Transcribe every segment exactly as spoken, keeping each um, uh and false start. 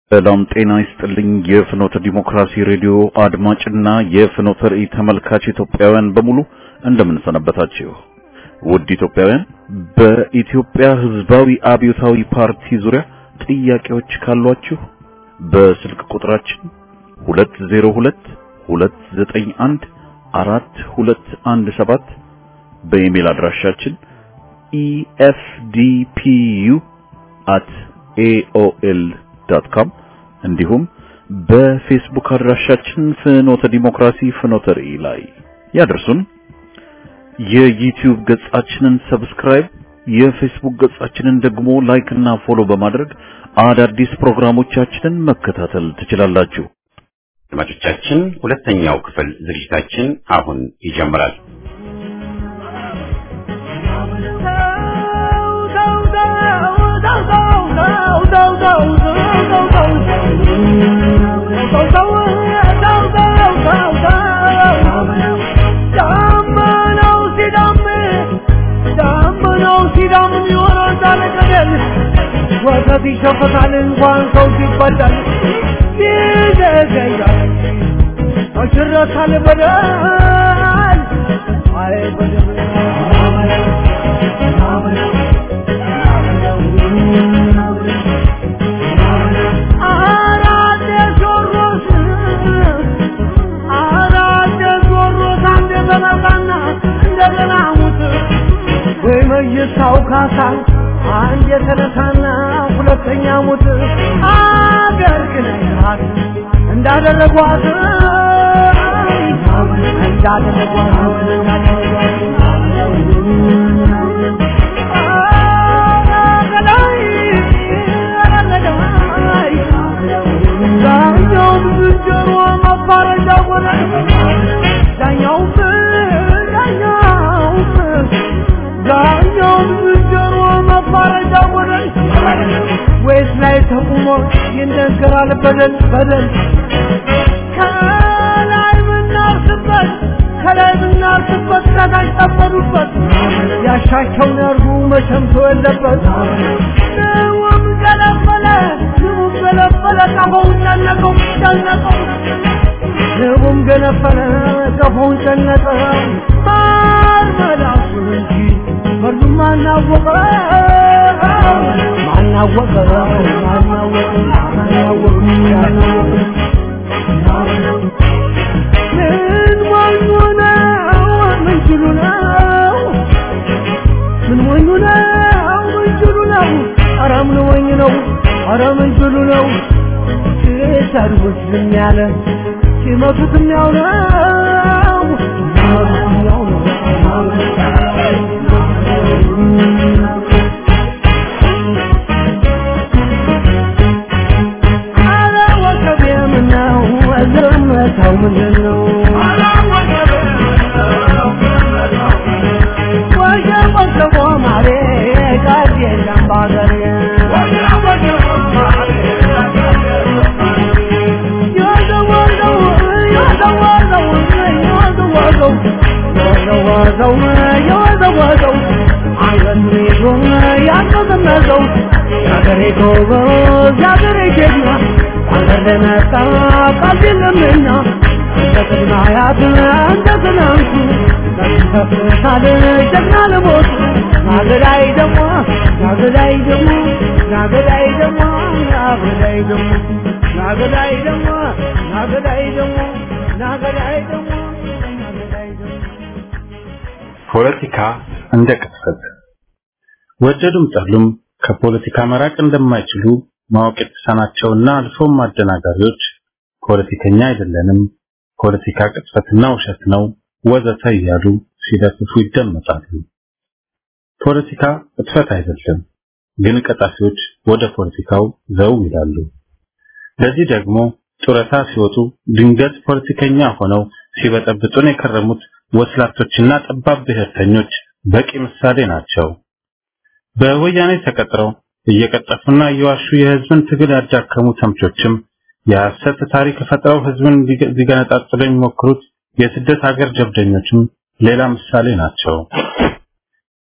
ሰላም ጤና ይስጥልኝ የፍኖተ ዲሞክራሲ ሬዲዮ አድማጭና የፍኖተ ራእይ ተመልካች ኢትዮጵያውያን በሙሉ እንደምን ሰነበታችሁ። ውድ ኢትዮጵያውያን በኢትዮጵያ ሕዝባዊ አብዮታዊ ፓርቲ ዙሪያ ጥያቄዎች ካሏችሁ በስልክ ቁጥራችን ሁለት ዜሮ ሁለት ሁለት ዘጠኝ አንድ አራት ሁለት አንድ ሰባት በኢሜል አድራሻችን e f d p u at a o l dot com እንዲሁም በፌስቡክ አድራሻችን ፍኖተ ዲሞክራሲ ፍኖተ ራእይ ላይ ያደርሱን። የዩቲዩብ ገጻችንን ሰብስክራይብ፣ የፌስቡክ ገጻችንን ደግሞ ላይክ እና ፎሎ በማድረግ አዳዲስ ፕሮግራሞቻችንን መከታተል ትችላላችሁ። አድማጮቻችን ሁለተኛው ክፍል ዝግጅታችን አሁን ይጀምራል። ወተት ይሸፈታል እንኳን ሰው ሲበላል ይዘገያል አሽራታል በደል አይ በደል አራደ ጆሮስ አራደ ጆሮስ አንደ በላና እንደገና ሙት ወይ መይሳው ካሳ አንድ የተነሳና ሁለተኛ ሙት አገር ግናት እንዳደረጓት እንዳደረጓት ዳኛው ዝንጀሮ ማባረጃ ሆነ ዳኛው ዳኛው ዳኛው ዝንጀሮ ማባረጃ ሆነ ወይስ ላይ ተቆሞ ይነገራል በደል በደል ከላይ ምናርስበት ከላይ ምናርስበት ከታች ጠበዱበት ያሻቸው ነርጉ መቸምቶ የለበት ንውም ገለበለ ንውም ገለበለ ቀፎውን ጨነቀው ጨነቀው ንውም ገለበለ ቀፎውን ጨነቀው ማር መላሱ እንጂ በርዱም ማናወቀው ማናወቀው ማናወቀው ማናወቀው ምን ሞኙ ነው ምን ችሉ ነው ምን ሞኙ ነው ምን ችሉ ነው ኧረ ምን ሞኝ ነው ኧረ ምን ችሉ ነው ሲሰድቡት ዝም ያለ ሲመቱትም ያው ነው ያው ነው ታው ምንድነው ወየ ወሰቦ ማሬ ጋዴላም ባገሬ ያዘዋዘው ያዘዋዘው ያዘዋዘው ያዘዋዘው ያዘዋዘው አንገቱ ያዘመዘው ያገሬ ጎበዝ ያገሬ ጀግና አንደነታ ቀልልምና ተከና ያትን እንደዝናንቱ ተፈታለ ጀግና ለሞት ናገዳይ ደሞ ናገዳይ ደሞ ናገዳይ ደሞ ናገዳይ ደሞ ናገዳይ ደሞ ናገዳይ ደሞ ናገዳይ ደሞ ናገዳይ ደሞ ፖለቲካ እንደ ቅጥፈት ወደዱም ጠሉም ከፖለቲካ መራቅ እንደማይችሉ ማወቅ የተሳናቸውና አልፎም አደናጋሪዎች ፖለቲከኛ አይደለንም፣ ፖለቲካ ቅጥፈትና ውሸት ነው ወዘተ እያሉ ሲደፍፉ ይደመጣሉ። ፖለቲካ ቅጥፈት አይደለም፣ ግን ቀጣፊዎች ወደ ፖለቲካው ዘው ይላሉ። ለዚህ ደግሞ ጡረታ ሲወጡ ድንገት ፖለቲከኛ ሆነው ሲበጠብጡን የከረሙት ወስላቶችና ጠባብ ብሔርተኞች በቂ ምሳሌ ናቸው። በወያኔ ተቀጥረው እየቀጠፉና እየዋሹ የህዝብን ትግል ያዳከሙ ተምቾችም የሐሰት ታሪክ ፈጥረው ህዝብን ሊገነጣጥሉ የሚሞክሩት የስደት ሀገር ጀብደኞችም ሌላ ምሳሌ ናቸው።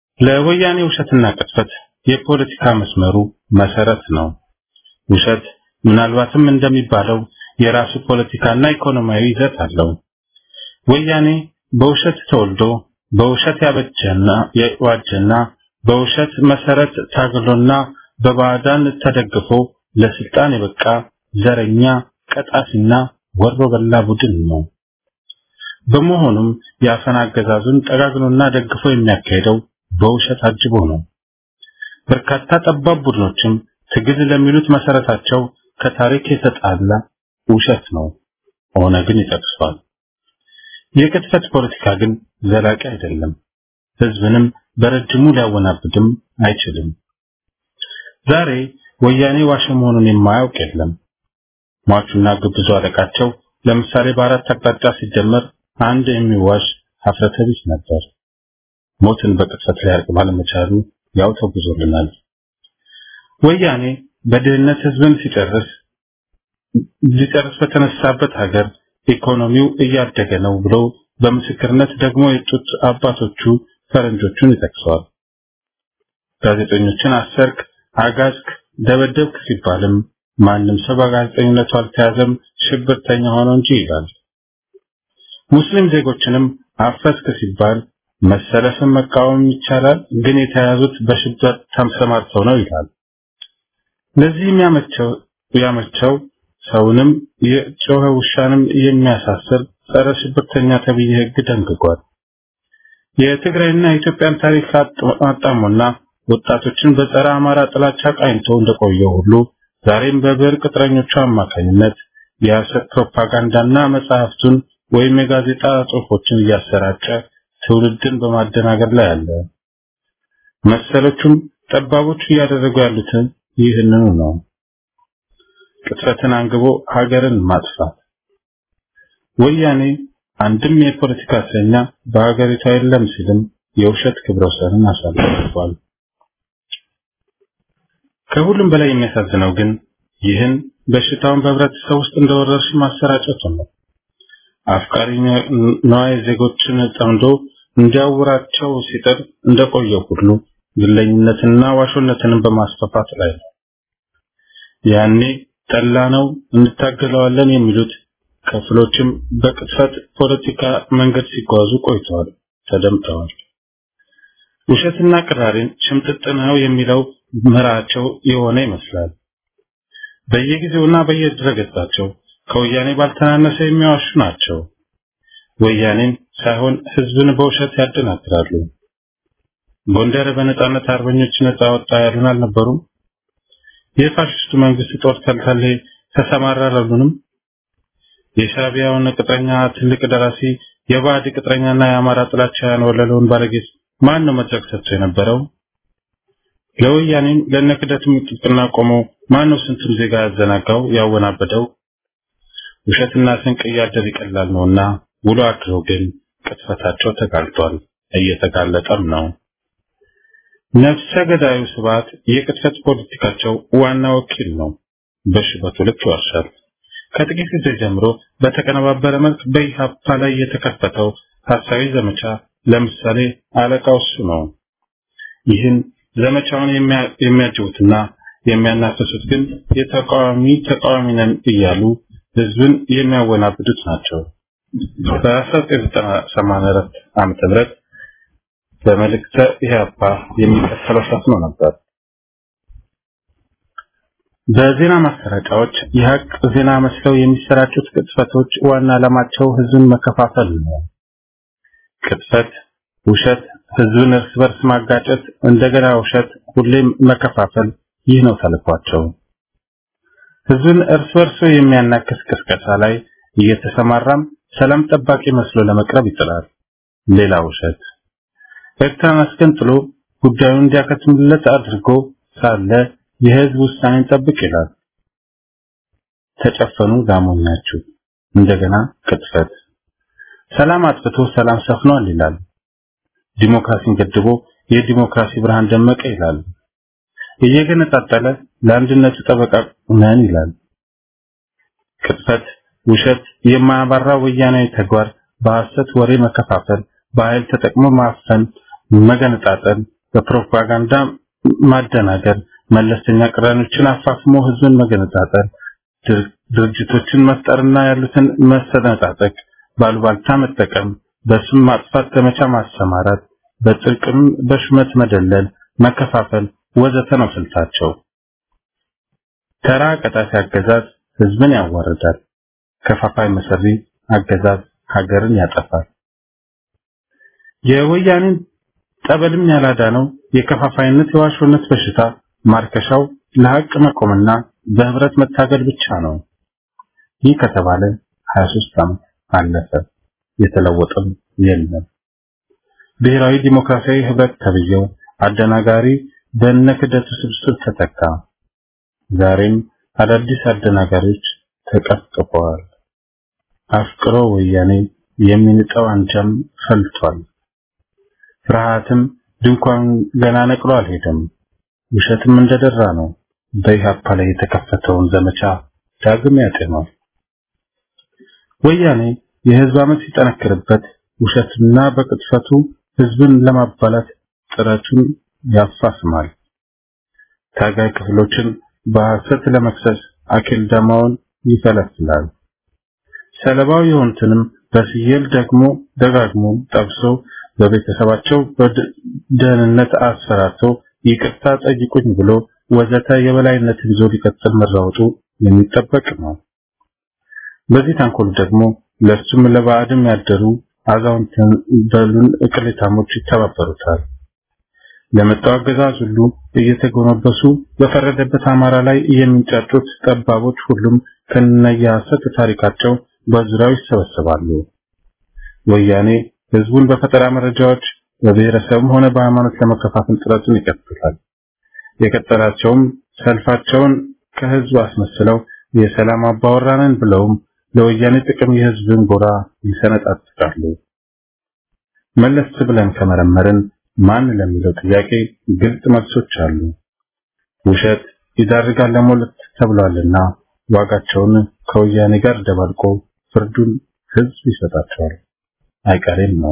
ለወያኔ ውሸትና ቅጥፈት የፖለቲካ መስመሩ መሰረት ነው። ውሸት ምናልባትም እንደሚባለው የራሱ ፖለቲካና ኢኮኖሚያዊ ይዘት አለው። ወያኔ በውሸት ተወልዶ በውሸት ያበጀና የዋጀና በውሸት መሰረት ታግሎና በባዕዳን ተደግፎ ለስልጣን የበቃ ዘረኛ ቀጣፊና ወሮ በላ ቡድን ነው። በመሆኑም የአፈና አገዛዙን ጠጋግኖና ደግፎ የሚያካሄደው በውሸት አጅቦ ነው። በርካታ ጠባብ ቡድኖችም ትግል ለሚሉት መሰረታቸው ከታሪክ የተጣላ ውሸት ነው። ኦነግን ይጠቅሳል። የቅጥፈት ፖለቲካ ግን ዘላቂ አይደለም። ህዝብንም በረጅሙ ሊያወናብድም አይችልም። ዛሬ ወያኔ ዋሽ መሆኑን የማያውቅ የለም። ሟቹና ግብዙ አለቃቸው ለምሳሌ በአራት አቅጣጫ ሲጀመር አንድ የሚዋሽ ሀፍረተ ቢስ ነበር። ሞትን በቅጥፈት ላይ ያርቅ ባለመቻሉ ያው ተጉዞልናል። ወያኔ በድህነት ህዝብን ሲጨርስ ሊጨርስ በተነሳበት ሀገር ኢኮኖሚው እያደገ ነው ብሎ በምስክርነት ደግሞ የጡት አባቶቹ ፈረንጆቹን ይጠቅሰዋል። ጋዜጠኞችን አሰርክ፣ አጋዝክ፣ ደበደብክ ሲባልም ማንም ሰው በጋዜጠኝነቱ አልተያዘም ሽብርተኛ ሆኖ እንጂ ይላል። ሙስሊም ዜጎችንም አፈስክ ሲባል መሰለፍን መቃወም ይቻላል፣ ግን የተያዙት በሽብር ተሰማርተው ነው ይላል። ለዚህም ያመቸው ያመቸው ሰውንም የጮኸ ውሻንም የሚያሳስር ጸረ ሽብርተኛ ተብዬ ህግ ደንግጓል። የትግራይና የኢትዮጵያን ታሪክ አጣሞና ወጣቶችን በጸረ አማራ ጥላቻ ቃኝቶ እንደቆየው ሁሉ ዛሬም በብር ቅጥረኞቹ አማካኝነት የሐሰት ፕሮፓጋንዳና መጽሐፍቱን ወይም የጋዜጣ ጽሑፎችን እያሰራጨ ትውልድን በማደናገር ላይ አለ። መሰሎቹም ጠባቦቹ እያደረጉ ያሉት ይህንኑ ነው። ቅጥፈትን አንግቦ ሀገርን ማጥፋት። ወያኔ አንድም የፖለቲካ እስረኛ በሀገሪቱ የለም ሲልም የውሸት ክብረ ወሰንን አሳልፏል። ከሁሉም በላይ የሚያሳዝነው ግን ይህን በሽታውን በህብረተሰብ ውስጥ እንደወረርሽ ማሰራጨቱ ነው። አፍቃሪ ነዋይ ዜጎችን ጠምዶ እንዲያውራቸው ሲጥር እንደቆየው ሁሉ ግለኝነትና ዋሾነትን በማስፋፋት ላይ ነው። ያኔ ጠላ ነው እንታገለዋለን የሚሉት ክፍሎችም በቅጥፈት ፖለቲካ መንገድ ሲጓዙ ቆይተዋል፣ ተደምጠዋል። ውሸትና ቅራሪን ሽምጥጥ ነው የሚለው ምራቸው የሆነ ይመስላል። በየጊዜውና በየድረገጻቸው ከወያኔ ባልተናነሰ የሚዋሹ ናቸው። ወያኔን ሳይሆን ህዝብን በውሸት ያደናግራሉ። ጎንደር በነጻነት አርበኞች ነጻ ወጣ ያሉን አልነበሩም? የፋሽስቱ መንግስት ጦር ተልተሌ ተሰማራራሉንም? የሻቢያውን ቅጥረኛ ትልቅ ደራሲ የባዕድ ቅጥረኛና የአማራ ጥላቻ ያንወለለውን ባለጌስ ማን ነው መድረክ ሰጥቶ የነበረው? ለወያኔም ለነክደትም ጥቅና ቆሞ ማን ነው ስንቱን ዜጋ ያዘናጋው ያወናበደው? ውሸትና ስንቅ እያደር ይቀላል ነውና ውሎ አድሮ ግን ቅጥፈታቸው ተጋልጧል፣ እየተጋለጠም ነው። ነፍሰ ገዳዩ ስብሐት የቅጥፈት ፖለቲካቸው ዋና ወኪል ነው። በሽበቱ ልክ ይዋሻል። ከጥቂት ጊዜ ጀምሮ በተቀነባበረ መልክ በኢሃፓ ላይ የተከፈተው ሐሳዊ ዘመቻ ለምሳሌ አለቃው እሱ ነው። ይህን ዘመቻውን የሚያጅቡትና የሚያናፍሱት ግን የተቃዋሚ ተቃዋሚ ነን እያሉ ህዝብን የሚያወናብዱት ናቸው። በ1984 ዓመተ ምህረት በመልእክተ ኢሃፓ የሚከተለው ሰፍኖ ነበር። በዜና ማሰራጫዎች የሐቅ ዜና መስለው የሚሰራጩት ቅጥፈቶች ዋና ዓላማቸው ህዝብን መከፋፈል ነው። ቅጥፈት፣ ውሸት፣ ህዝብን እርስ በርስ ማጋጨት፣ እንደገና ውሸት፣ ሁሌም መከፋፈል፣ ይህ ነው ተልኳቸው። ህዝብን እርስ በርስ የሚያናክስ ቅስቀሳ ላይ እየተሰማራም ሰላም ጠባቂ መስሎ ለመቅረብ ይጥራል። ሌላ ውሸት። ኤርትራን አስገንጥሎ ጉዳዩን እንዲያከትምለት አድርጎ ሳለ የህዝብ ውሳኔን ጠብቅ ይላል። ተጨፈኑ ጋሞኛችሁ። እንደገና ቅጥፈት። ሰላም አጥፍቶ ሰላም ሰፍኗል ይላል። ዲሞክራሲን ገድቦ የዲሞክራሲ ብርሃን ደመቀ ይላል። እየገነጣጠለ ለአንድነቱ ጠበቃ ነን ይላል። ቅጥፈት፣ ውሸት፣ የማያባራ ወያናዊ ተግባር፣ በሐሰት ወሬ መከፋፈል፣ በኃይል ተጠቅሞ ማፈን፣ መገነጣጠል፣ በፕሮፓጋንዳ ማደናገር፣ መለስተኛ ቅራኔዎችን አፋፍሞ ህዝብን መገነጣጠል፣ ድርጅቶችን መፍጠርና ያሉትን መሰነጣጠቅ ባሉባልታ መጠቀም በስም ማጥፋት ዘመቻ ማሰማራት በጥቅም በሽመት መደለል መከፋፈል ወዘተ ነው ስልታቸው። ተራ ቀጣፊ አገዛዝ ህዝብን ያዋርዳል። ከፋፋይ መሰሪ አገዛዝ ሀገርን ያጠፋል። የወያኔን ጠበልም ያላዳነው የከፋፋይነት የዋሾነት በሽታ ማርከሻው ለሐቅ መቆምና በህብረት መታገል ብቻ ነው። ይህ ከተባለ ሀያ ሦስት ዓመት አለፈ። የተለወጠም የለም። ብሔራዊ ዲሞክራሲያዊ ህብረት ተብዬው አደናጋሪ በነክደቱ ስብስብ ተተካ። ዛሬም አዳዲስ አደናጋሪዎች ተቀፍቅፈዋል። አፍቅሮ ወያኔ የሚንጠው አንጃም ፈልቷል። ፍርሃትም ድንኳን ገና ነቅሎ አልሄደም። ውሸትም እንደደራ ነው። በኢህአፓ ላይ የተከፈተውን ዘመቻ ዳግም ያጤነዋል። ወያኔ የህዝብ አመት ሲጠነክርበት ውሸትና በቅጥፈቱ ህዝብን ለማባላት ጥረቱን ያፋስማል። ታጋይ ክፍሎችን በሐሰት ለመክሰስ አኪል ደማውን ይፈለፍላል። ሰለባው የሆኑትንም በሲየል ደግሞ ደጋግሞ ጠብሶ በቤተሰባቸው በደህንነት አስፈራርቶ ይቅርታ ጠይቁኝ ብሎ ወዘተ የበላይነትን ይዞ ሊቀጥል መራወጡ የሚጠበቅ ነው። በዚህ ተንኮል ደግሞ ለሱም ለባዕድም ያደሩ አዛውንት በሉን እቅሌታሞች ይተባበሩታል። ለመጣው አገዛዝ ሁሉ እየተጎነበሱ በፈረደበት አማራ ላይ የሚንጫጩት ጠባቦች ሁሉም ከነየሐሰት ታሪካቸው በዙሪያው ይሰበሰባሉ። ወያኔ ህዝቡን በፈጠራ መረጃዎች በብሔረሰብም ሆነ በሃይማኖት ለመከፋፈል ጥረቱን ይቀጥላል። የቀጠላቸውም ሰልፋቸውን ከህዝብ አስመስለው የሰላም አባወራንን ብለውም ለወያኔ ጥቅም የህዝብን ጎራ ይሰነጣጥቃሉ። መለስ ብለን ከመረመርን ማን ለሚለው ጥያቄ ግልጽ መልሶች አሉ። ውሸት ይዳርጋል ለሞለት ተብሏልና ዋጋቸውን ከወያኔ ጋር ደባልቆ ፍርዱን ህዝብ ይሰጣቸዋል። አይቀሬም ነው።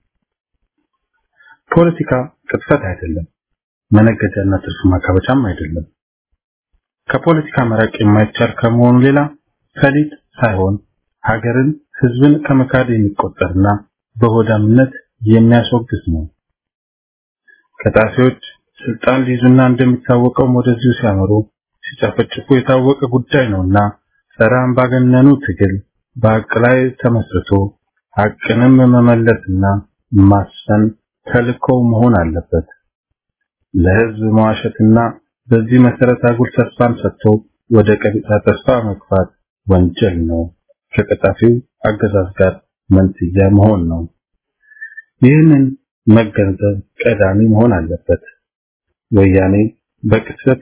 ፖለቲካ ቅጥፈት አይደለም። መነገጃና ትርፍ ማካበቻም አይደለም። ከፖለቲካ መራቅ የማይቻል ከመሆኑ ሌላ ፈሊጥ ሳይሆን ሀገርን ህዝብን ከመካድ የሚቆጠርና በሆዳምነት የሚያስወግዝ ነው። ከጣፊዎች ስልጣን ሊይዙና እንደሚታወቀው ወደዚሁ ሲያመሩ ሲጨፈጭፉ የታወቀ ጉዳይ ነውና ጸረ አምባገነኑ ትግል በሀቅ ላይ ተመስርቶ ሀቅንም መመለስና ማስፈን ተልእኮው መሆን አለበት። ለህዝብ መዋሸትና በዚህ መሰረት አጉል ተስፋን ሰጥቶ ወደ ቀጥታ ተስፋ መግፋት ወንጀል ነው። ከቀጣፊው አገዛዝ ጋር መንትያ መሆን ነው። ይህንን መገንዘብ ቀዳሚ መሆን አለበት። ወያኔ በቅጽበት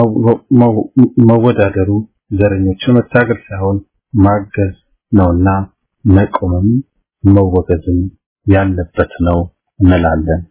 መወዳደሩ ዘረኞችን መታገል ሳይሆን ማገዝ ነውና መቆምም መወገዝም ያለበት ነው እንላለን።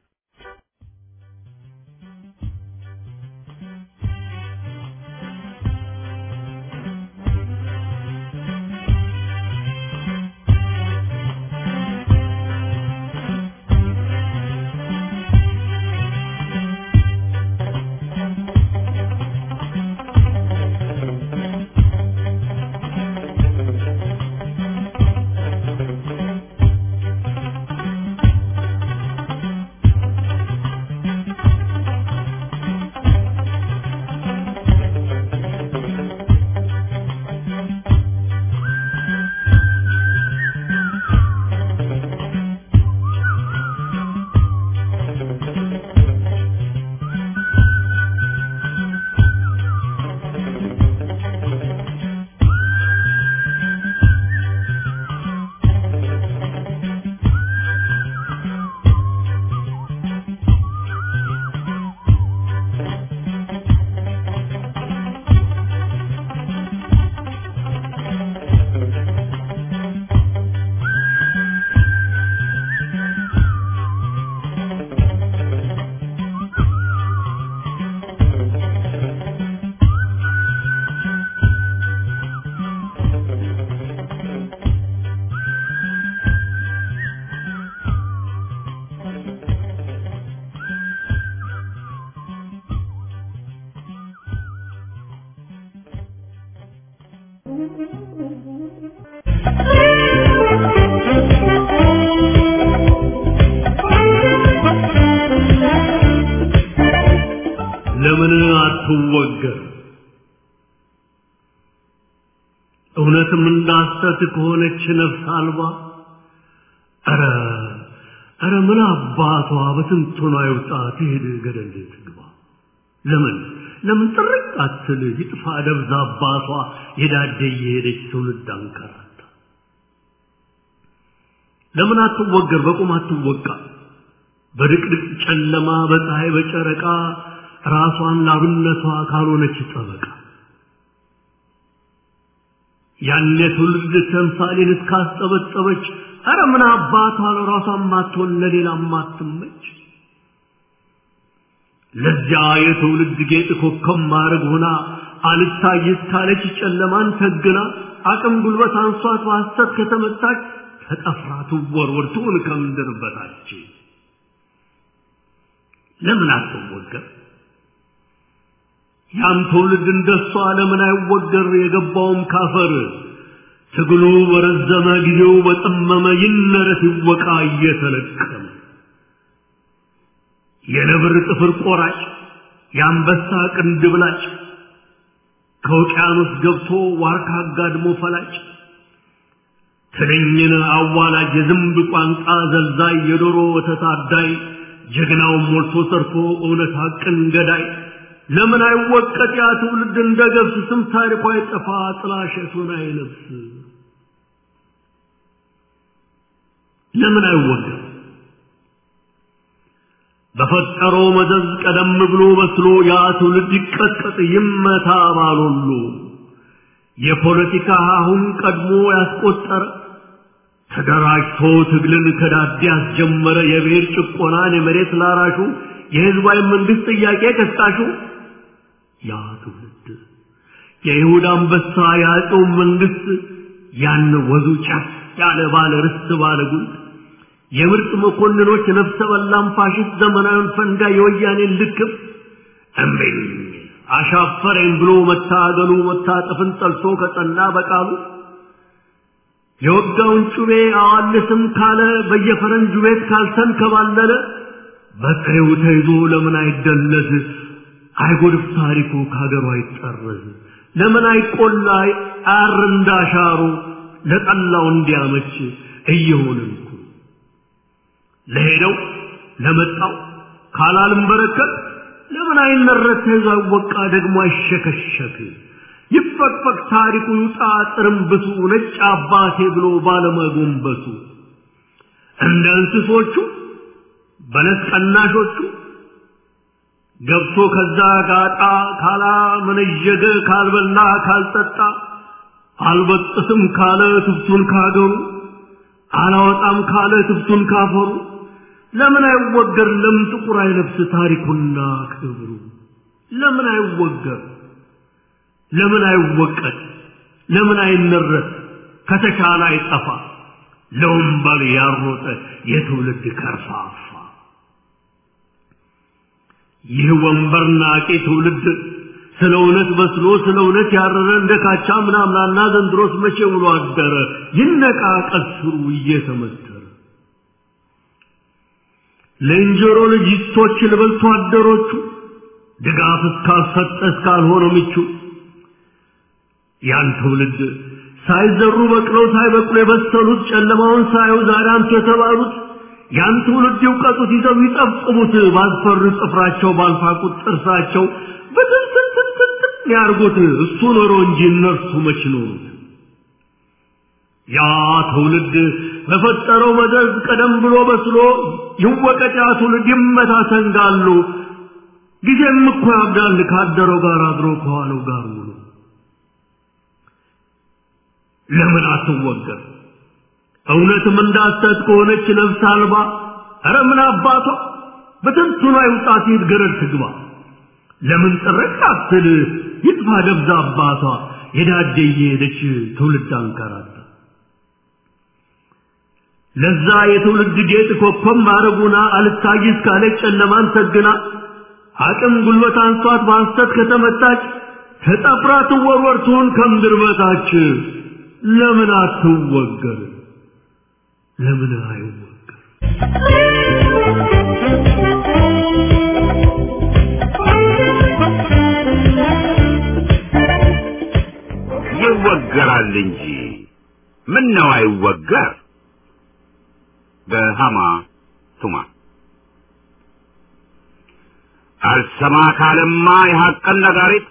ለምን አትወገር እውነትም እንዳሰት ከሆነች ነፍስ አልባ አረ አረ ምን አባቷ በትንቱና ይውጣ ትሄድ ገደል ትግባ ለምን ለምን ጥርቅ አትል ይጥፋ ደብዛ አባቷ የዳደ የሄደች ትውልድ አንከራታ ለምን አትወገር በቁም አትወቃ በድቅድቅ ጨለማ በፀሐይ በጨረቃ ራሷን ላብነቷ ካልሆነች ጠበቃ ያኔ ትውልድ ተንሳሌን እስካስጠበጠበች አረ ምን አባቷ ለራሷን ማትሆን ለሌላም ማትመች ለዚያ የትውልድ ጌጥ ኮከብ ማረግ ሆና አልታይት ካለች ጨለማን ተግና አቅም ጉልበት አንሷት በሐሰት ከተመታች ተጠፍራ ትወርወር ትሁን ከምድር በታች ለምን አትወገር ያም ትውልድ እንደሷ ለምን አይወገር የገባውም ካፈር ትግሉ በረዘመ ጊዜው በጠመመ ይነረት ይወቃ እየተለቀመ የነብር ጥፍር ቆራጭ የአንበሳ ቅንድብ ላጭ ከውቅያኖስ ገብቶ ዋርካ አጋድሞ ፈላጭ ትንኝን አዋላጅ የዝንብ ቋንቋ ዘልዛይ የዶሮ ወተት አዳይ ጀግናውን ሞልቶ ሰርቶ እውነት ሐቅን ገዳይ ለምን አይወቀጥ ያ ትውልድ እንደገብስ ስም ታሪኳ አይጠፋ ጥላሸቱን አይለብስ ለምን አይወገር በፈጠረው መዘዝ ቀደም ብሎ በስሎ ያ ትውልድ ይቀጥቀጥ ይመታ ባሉሉ የፖለቲካ አሁን ቀድሞ ያስቆጠረ ተደራጅቶ ትግልን ከዳዲ ያስጀመረ የብሔር ጭቆናን የመሬት ላራሹ የህዝባዊ መንግስት ጥያቄ ከሳሹ ያ ትውልድ የይሁዳ አንበሳ ያለው መንግስት ያን ወዙ ጫፍ ያለ ባለ ርስት ባለ ጉልት የምርጥ መኮንኖች ነፍሰ በላም ፋሽስት ዘመናዊን ፈንጋ የወያኔን ልክፍ እምቢኝ አሻፈረኝ ብሎ መታገሉ መታጠፍን ጠልቶ ከጸና በቃሉ የወጋውን ጩቤ አዋልስም ካለ በየፈረንጁ ቤት ካልተን ከባለለ በጥሬው ተይዞ ለምን አይደለዝ አይጎድፍ ታሪኩ ካገሩ አይጠረዝ ለምን አይቆላ አር እንዳሻሩ ለጠላው እንዲያመች እየሆነን ለሄደው ለመጣው ካላልም በረከት ለምን አይነረት ተይዛው ወቃ ደግሞ አይሸከሸክ ይፈቅፈቅ ታሪኩ ይውጣ ጥርምብሱ ነጭ አባቴ ብሎ ባለመጎንበሱ እንደ እንስሶቹ በለስ ቀናሾቹ ገብቶ ከዛ ጋጣ ካላ መነጀገ ካልበላ ካልጠጣ አልበጥስም ካለ ትፍቱን ካገሩ አላወጣም ካለ ትፍቱን ካፈሩ ለምን አይወገር ለምን ጥቁር አይለብስ ታሪኩና ክብሩ ለምን አይወገር ለምን አይወቀት ለምን አይነረት ከተቻለ አይጠፋ ለወንበል ያሮጠ የትውልድ ከርፋፋ ይህ ወንበር ናቂ ትውልድ ስለ እውነት በስሎ ስለ እውነት ያረረ እንደ ካቻ ምናምናና ዘንድሮስ መቼ ውሎ አደረ ይነቃ ቀስሩ እየተመተረ ለእንጀሮ ልጅቶች ልበልቶ አደሮቹ ድጋፍ እስካልሰጠ እስካልሆነ ምቹ ያን ትውልድ ሳይዘሩ በቅለው ሳይበቅሉ የበሰሉት ጨለማውን ሳዩ ዛሬ አንተ የተባሉት ያን ትውልድ ይውቀጡት ይዘው ይጠብቁት ባልፈሩ ጥፍራቸው ባልፋቁት ጥርሳቸው በትንትንትንትን ያርጉት እሱ ኖሮ እንጂ እነርሱ መች ኖሩት ያ ትውልድ በፈጠረው መዘዝ ቀደም ብሎ በስሎ ይወቀጥ ያ ትውልድ ይመታ ተንጋሉ ጊዜም እኮ ያብዳል ካደረው ጋር አድሮ ከዋለው ጋር ውሎ ለምን አትወገር እውነትም እንዳሰት ከሆነች ነፍስ አልባ አረ ምን አባቷ በትንቱና ይውጣት ይገረድ ትግባ ለምን ጥርቅ አትል ይጥፋ ደብዛ አባቷ የዳደ የሄደች ትውልድ አንከራታ ለዛ የትውልድ ጌጥ ኮከብ ማረጉና አልታይስ ካለች ጨለማን ሰግና አቅም ጉልበት አንሷት በሐሰት ከተመታች ተጠፍራ ትወርወር ትሁን ከምድር በታች ለምን አትወገር ለምን አይወገር ይወገራል እንጂ ምን ነው አይወገር በሃማ ቱማ አልሰማ ካለማ የሐቅን ነጋሪት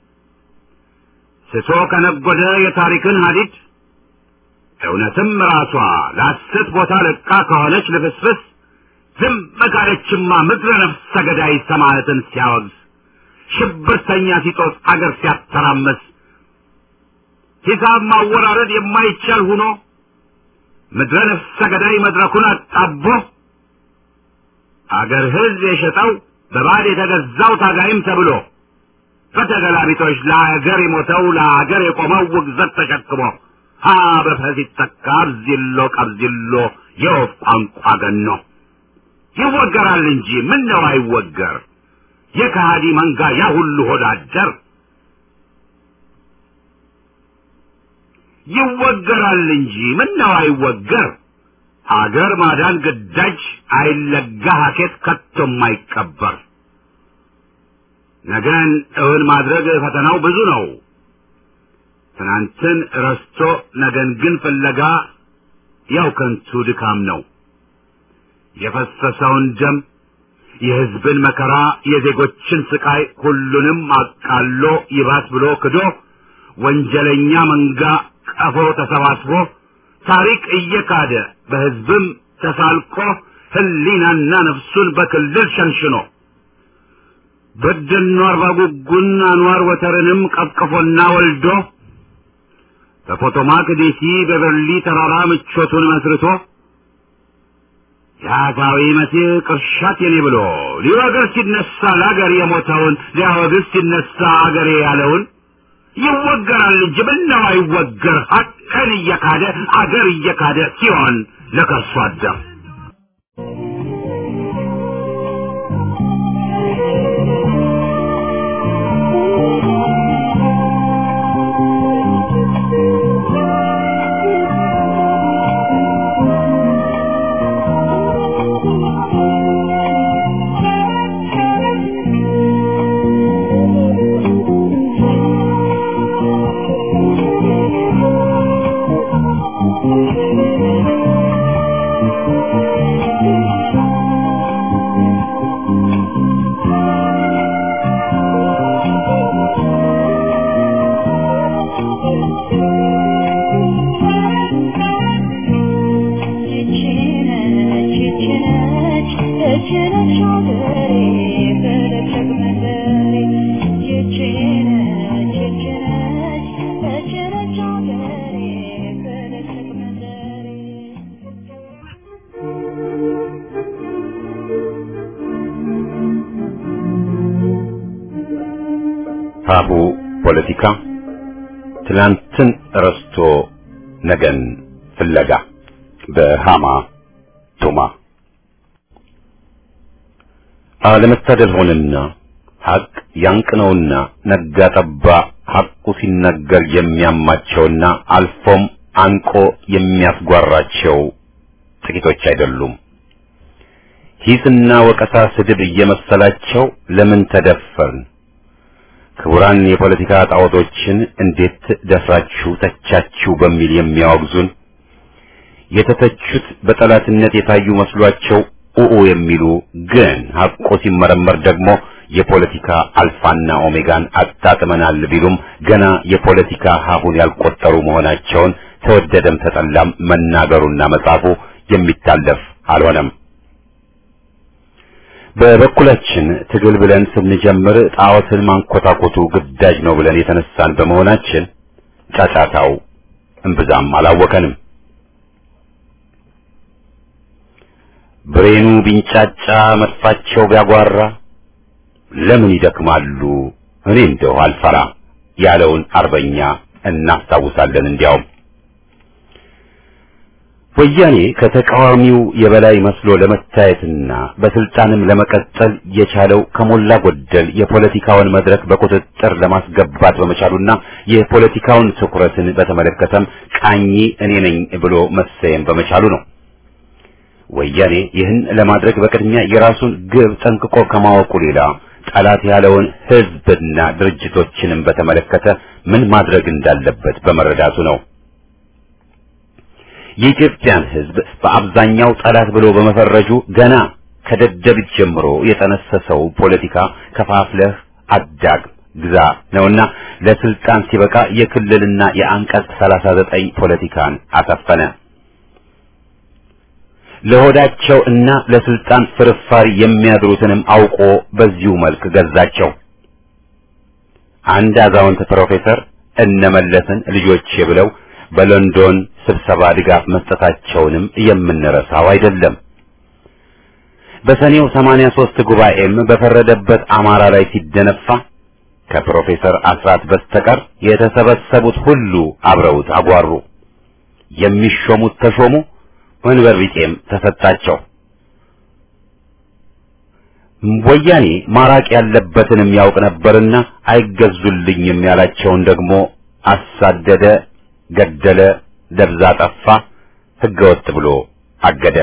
ስቶ ከነጎደ የታሪክን ሐዲድ እውነትም ራሷ ለሐሰት ቦታ ለቃ ከሆነች ልፍስፍስ ዝም ካለችማ ምድረ ነፍሰ ገዳይ ሰማዕትን ሲያወግዝ ሽብርተኛ ሲጦስ አገር ሲያተራመስ ሂሳብ ማወራረድ የማይቻል ሆኖ ምድረ ነፍሰ ገዳይ መድረኩን አጣቦ አገር ሕዝብ የሸጠው በባድ የተገዛው ታጋይም ተብሎ በተገላቢጦች ለአገር የሞተው ለአገር የቆመው ውግዘት ተሸክሞ ሀ በፈስ ይተካ አብዚሎ ቀብዚሎ የወፍ ቋንቋ ገኖ ይወገራል እንጂ ምን ነው አይወገር የከሃዲ መንጋ ያ ሁሉ ሆዳደር ይወገራል እንጂ ምን ነው አይወገር አገር ማዳን ግዳጅ አይለጋ ሀኬት ከቶም አይቀበር ነገን እውን ማድረግ ፈተናው ብዙ ነው ትናንትን ረስቶ ነገን ግን ፍለጋ ያው ከንቱ ድካም ነው የፈሰሰውን ደም የሕዝብን መከራ የዜጎችን ስቃይ ሁሉንም አቃሎ ይባስ ብሎ ክዶ ወንጀለኛ መንጋ ቀፎ ተሰባስቦ ታሪክ እየካደ በሕዝብም ተሳልቆ ህሊናና ነፍሱን በክልል ሸንሽኖ በደኖ አርባ ጉጉን አንዋር ወተርንም ቀቅፎና ወልዶ በፖቶማክ ዲሲ በበርሊ ተራራ ምቾቱን መስርቶ የአፋዊ መሲህ ቅርሻት የኔ ብሎ ሊወግር ሲነሳ ለአገር የሞተውን ሊያወግዝ ሲነሳ አገሬ ያለውን ይወገራል እንጂ ምነው አይወገር ሀቅን እየካደ አገር እየካደ ሲሆን ለከርሶ አደር ሀሁ ፖለቲካ ትላንትን ረስቶ ነገን ፍለጋ በሃማ ቱማ አለመታደል ሆነና ሀቅ ያንቅነውና ነጋ ጠባ ሀቁ ሲነገር የሚያማቸውና አልፎም አንቆ የሚያስጓራቸው ጥቂቶች አይደሉም። ሂስና ወቀሳ ስድብ እየመሰላቸው ለምን ተደፈርን ክቡራን የፖለቲካ ጣዖቶችን እንዴት ደፍራችሁ ተቻችሁ በሚል የሚያወግዙን የተተቹት በጠላትነት የታዩ መስሏቸው ኡኡ የሚሉ ግን ሀቆ ሲመረመር ደግሞ የፖለቲካ አልፋና ኦሜጋን አጣጥመናል ቢሉም ገና የፖለቲካ ሀሁን ያልቆጠሩ መሆናቸውን ተወደደም ተጠላም መናገሩና መጻፉ የሚታለፍ አልሆነም። በበኩላችን ትግል ብለን ስንጀምር ጣዖትን ማንኮታኮቱ ግዳጅ ነው ብለን የተነሳን በመሆናችን ጫጫታው እምብዛም አላወከንም። ብሬኑ ቢንጫጫ መጥፋቸው ቢያጓራ ለምን ይደክማሉ እኔ እንደው አልፈራ ያለውን አርበኛ እናስታውሳለን። እንዲያውም ወያኔ ከተቃዋሚው የበላይ መስሎ ለመታየትና በስልጣንም ለመቀጠል የቻለው ከሞላ ጎደል የፖለቲካውን መድረክ በቁጥጥር ለማስገባት በመቻሉና የፖለቲካውን ትኩረትን በተመለከተም ቃኝ እኔ ነኝ ብሎ መሰየም በመቻሉ ነው። ወያኔ ይህን ለማድረግ በቅድሚያ የራሱን ግብ ጠንቅቆ ከማወቁ ሌላ ጠላት ያለውን ህዝብና ድርጅቶችንም በተመለከተ ምን ማድረግ እንዳለበት በመረዳቱ ነው። የኢትዮጵያን ህዝብ በአብዛኛው ጠላት ብሎ በመፈረጁ ገና ከደደቢት ጀምሮ የጠነሰሰው ፖለቲካ ከፋፍለህ አዳግ ግዛ ነውና ለስልጣን ሲበቃ የክልልና የአንቀጽ ሰላሳ ዘጠኝ ፖለቲካን አሰፈነ። ለሆዳቸው እና ለስልጣን ፍርፋሪ የሚያድሩትንም አውቆ በዚሁ መልክ ገዛቸው። አንድ አዛውንት ፕሮፌሰር እነመለስን ልጆቼ ብለው በሎንዶን ስብሰባ ድጋፍ መስጠታቸውንም የምንረሳው አይደለም። በሰኔው ሰማንያ ሦስት ጉባኤም በፈረደበት አማራ ላይ ሲደነፋ ከፕሮፌሰር አስራት በስተቀር የተሰበሰቡት ሁሉ አብረውት አጓሩ። የሚሾሙት ተሾሙ፣ ወንበር ቢጤም ተሰጣቸው። ወያኔ ማራቅ ያለበትንም ያውቅ ነበርና አይገዙልኝም ያላቸውን ደግሞ አሳደደ፣ ገደለ፣ ደብዛ ጠፋ፣ ህገወጥ ብሎ አገደ።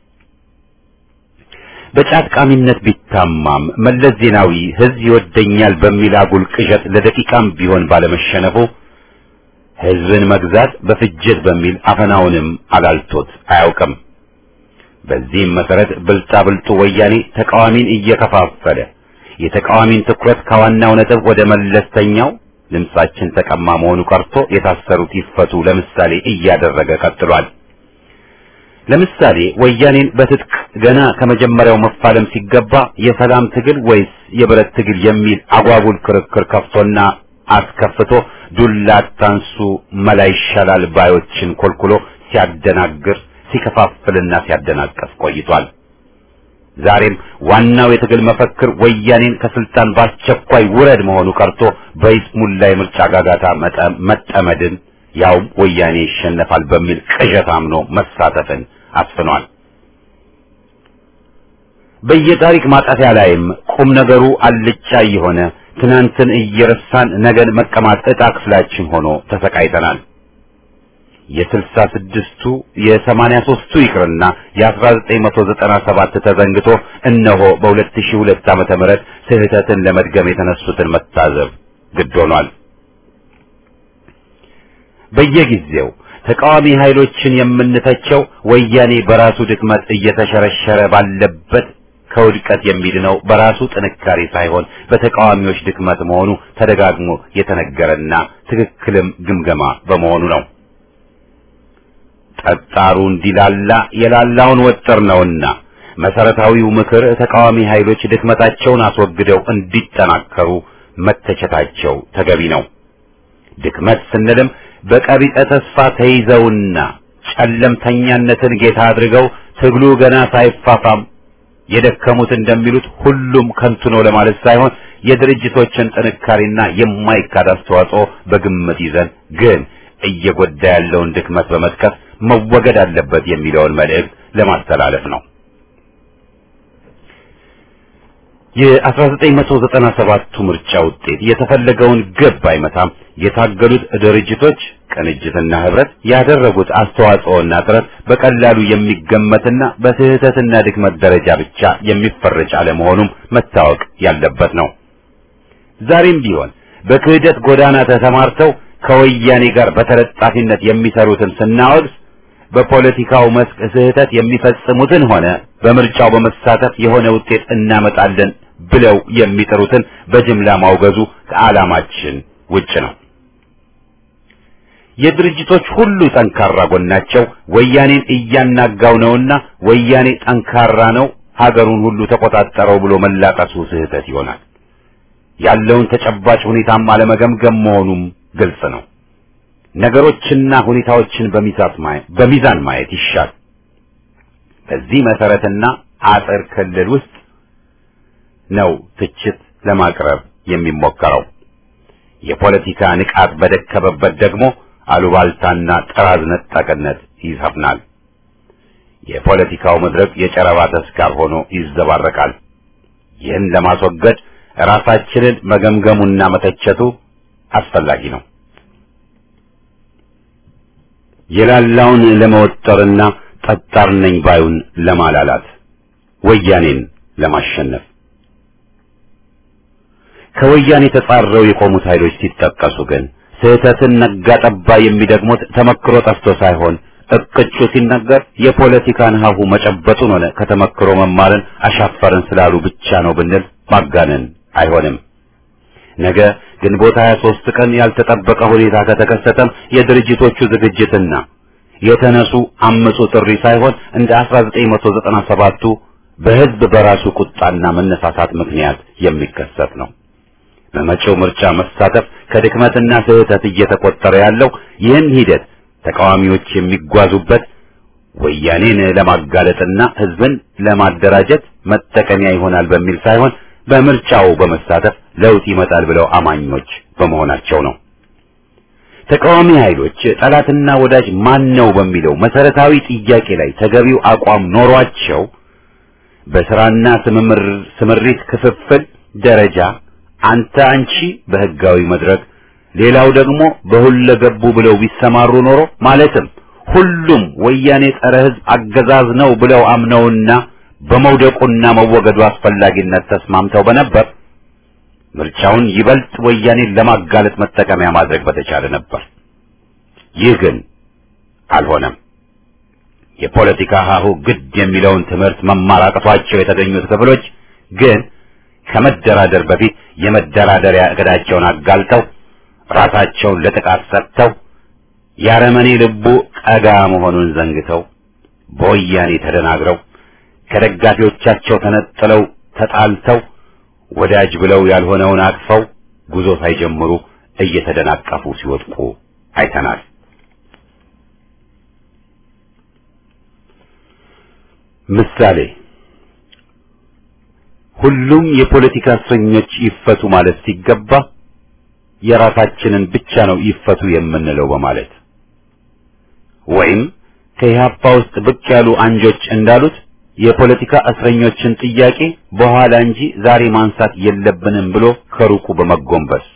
በጫት ቃሚነት ቢታማም መለስ ዜናዊ ህዝብ ይወደኛል በሚል አጉል ቅዠት ለደቂቃም ቢሆን ባለመሸነፉ ህዝብን መግዛት በፍጅት በሚል አፈናውንም አላልቶት አያውቅም። በዚህም መሰረት ብልጣ ብልጡ ወያኔ ተቃዋሚን እየከፋፈለ የተቃዋሚን ትኩረት ከዋናው ነጥብ ወደ መለስተኛው ድምጻችን ተቀማ መሆኑ ቀርቶ የታሰሩት ይፈቱ ለምሳሌ እያደረገ ቀጥሏል። ለምሳሌ ወያኔን በትጥቅ ገና ከመጀመሪያው መፋለም ሲገባ የሰላም ትግል ወይስ የብረት ትግል የሚል አጓጉል ክርክር ከፍቶና አስከፍቶ ዱላ ታንሱ መላ ይሻላል ባዮችን ኮልኩሎ ሲያደናግር ሲከፋፍልና ሲያደናቀፍ ቆይቷል። ዛሬም ዋናው የትግል መፈክር ወያኔን ከስልጣን በአስቸኳይ ውረድ መሆኑ ቀርቶ በይስሙላ የምርጫ ጋጋታ መጠመድን ያውም ወያኔ ይሸነፋል በሚል ቅዠት አምኖ መሳተፍን አስፍኗል። በየታሪክ ማጣፊያ ላይም ቁም ነገሩ አልጫ የሆነ ትናንትን እየረሳን ነገን መቀማት ዕጣ ክፍላችን ሆኖ ተሰቃይተናል። የስልሳ ስድስቱ የሰማንያ ሦስቱ ይቅርና የአስራ ዘጠኝ መቶ ዘጠና ሰባት ተዘንግቶ እነሆ በሁለት ሺህ ሁለት ዓመተ ምህረት ስህተትን ለመድገም የተነሱትን መታዘብ ግድ ሆኗል። በየጊዜው ተቃዋሚ ኃይሎችን የምንተቸው ወያኔ በራሱ ድክመት እየተሸረሸረ ባለበት ከውድቀት የሚድነው በራሱ ጥንካሬ ሳይሆን በተቃዋሚዎች ድክመት መሆኑ ተደጋግሞ የተነገረና ትክክልም ግምገማ በመሆኑ ነው። ጠጣሩ እንዲላላ የላላውን ወጥር ነውና መሰረታዊው ምክር ተቃዋሚ ኃይሎች ድክመታቸውን አስወግደው እንዲጠናከሩ መተቸታቸው ተገቢ ነው። ድክመት ስንልም በቀቢጸ ተስፋ ተይዘውና ጨለምተኛነትን ጌታ አድርገው ትግሉ ገና ሳይፋፋም የደከሙት እንደሚሉት ሁሉም ከንቱ ነው ለማለት ሳይሆን የድርጅቶችን ጥንካሬና የማይካድ አስተዋጽኦ በግምት ይዘን ግን እየጎዳ ያለውን ድክመት በመጥቀስ መወገድ አለበት የሚለውን መልእክት ለማስተላለፍ ነው። የአስራ ዘጠኝ መቶ ዘጠና ሰባቱ ምርጫ ውጤት የተፈለገውን ግብ አይመታም። የታገሉት ድርጅቶች ቅንጅትና ህብረት ያደረጉት አስተዋጽኦና ጥረት በቀላሉ የሚገመትና በስህተትና ድክመት ደረጃ ብቻ የሚፈረጅ አለመሆኑም መታወቅ ያለበት ነው። ዛሬም ቢሆን በክህደት ጎዳና ተሰማርተው ከወያኔ ጋር በተለጣፊነት የሚሰሩትን ስናወግዝ በፖለቲካው መስክ ስህተት የሚፈጽሙትን ሆነ በምርጫው በመሳተፍ የሆነ ውጤት እናመጣለን ብለው የሚጠሩትን በጅምላ ማውገዙ ከዓላማችን ውጭ ነው። የድርጅቶች ሁሉ ጠንካራ ጎናቸው ወያኔን እያናጋው ነውና ወያኔ ጠንካራ ነው ሀገሩን ሁሉ ተቆጣጠረው ብሎ መላቀሱ ስህተት ይሆናል። ያለውን ተጨባጭ ሁኔታም አለመገምገም መሆኑም ግልጽ ነው። ነገሮችና ሁኔታዎችን በሚዛን ማየት ይሻል። በዚህ መሰረትና አጥር ክልል ውስጥ ነው ትችት ለማቅረብ የሚሞከረው። የፖለቲካ ንቃት በደከመበት ደግሞ አሉባልታና ጥራዝ ነጠቅነት ይሰፍናል። የፖለቲካው መድረክ የጨረባ ተስካር ሆኖ ይዘባረቃል። ይህን ለማስወገድ ራሳችንን መገምገሙና መተቸቱ አስፈላጊ ነው። የላላውን ለመወጠርና ጠጣር ነኝ ባዩን ለማላላት ወያኔን ለማሸነፍ ከወያኔ ተጻረው የቆሙት ኃይሎች ሲጠቀሱ ግን ስህተትን ነጋ ጠባ የሚደግሙት ተመክሮ ጠፍቶ ሳይሆን እቅጩ ሲነገር የፖለቲካን ሀሁ መጨበጡን ሆነ ከተመክሮ መማርን አሻፈርን ስላሉ ብቻ ነው ብንል ማጋነን አይሆንም። ነገ ግንቦት ሃያ ሦስት ቀን ያልተጠበቀ ሁኔታ ከተከሰተም የድርጅቶቹ ዝግጅትና የተነሱ አመጹ ጥሪ ሳይሆን እንደ አስራ ዘጠኝ መቶ ዘጠና ሰባቱ በህዝብ በራሱ ቁጣና መነሳሳት ምክንያት የሚከሰት ነው። በመጪው ምርጫ መሳተፍ ከድክመትና ስህተት እየተቆጠረ ያለው ይህን ሂደት ተቃዋሚዎች የሚጓዙበት ወያኔን ለማጋለጥና ህዝብን ለማደራጀት መጠቀሚያ ይሆናል በሚል ሳይሆን በምርጫው በመሳተፍ ለውጥ ይመጣል ብለው አማኞች በመሆናቸው ነው። ተቃዋሚ ኃይሎች ጠላትና ወዳጅ ማን ነው በሚለው መሰረታዊ ጥያቄ ላይ ተገቢው አቋም ኖሯቸው በስራና ስምምር ስምሪት ክፍፍል ደረጃ አንተ አንቺ በህጋዊ መድረክ ሌላው ደግሞ በሁለገቡ ብለው ቢሰማሩ ኖሮ ማለትም ሁሉም ወያኔ ጸረ ህዝብ አገዛዝ ነው ብለው አምነውና በመውደቁና መወገዱ አስፈላጊነት ተስማምተው በነበር ምርጫውን ይበልጥ ወያኔን ለማጋለጥ መጠቀሚያ ማድረግ በተቻለ ነበር። ይህ ግን አልሆነም። የፖለቲካ ሀሁ ግድ የሚለውን ትምህርት መማራቀቷቸው የተገኙት ክፍሎች ግን ከመደራደር በፊት የመደራደሪያ እቅዳቸውን አጋልጠው ራሳቸውን ለጥቃት ሰጥተው ያረመኔ ልቡ ቀጋ መሆኑን ዘንግተው በወያኔ ተደናግረው ከደጋፊዎቻቸው ተነጥለው ተጣልተው ወዳጅ ብለው ያልሆነውን አቅፈው ጉዞ ሳይጀምሩ እየተደናቀፉ ሲወድቁ አይተናል። ምሳሌ ሁሉም የፖለቲካ እስረኞች ይፈቱ ማለት ሲገባ የራሳችንን ብቻ ነው ይፈቱ የምንለው በማለት ወይም ከኢህአፓ ውስጥ ብቅ ያሉ አንጆች እንዳሉት የፖለቲካ እስረኞችን ጥያቄ በኋላ እንጂ ዛሬ ማንሳት የለብንም ብሎ ከሩቁ በመጎንበስ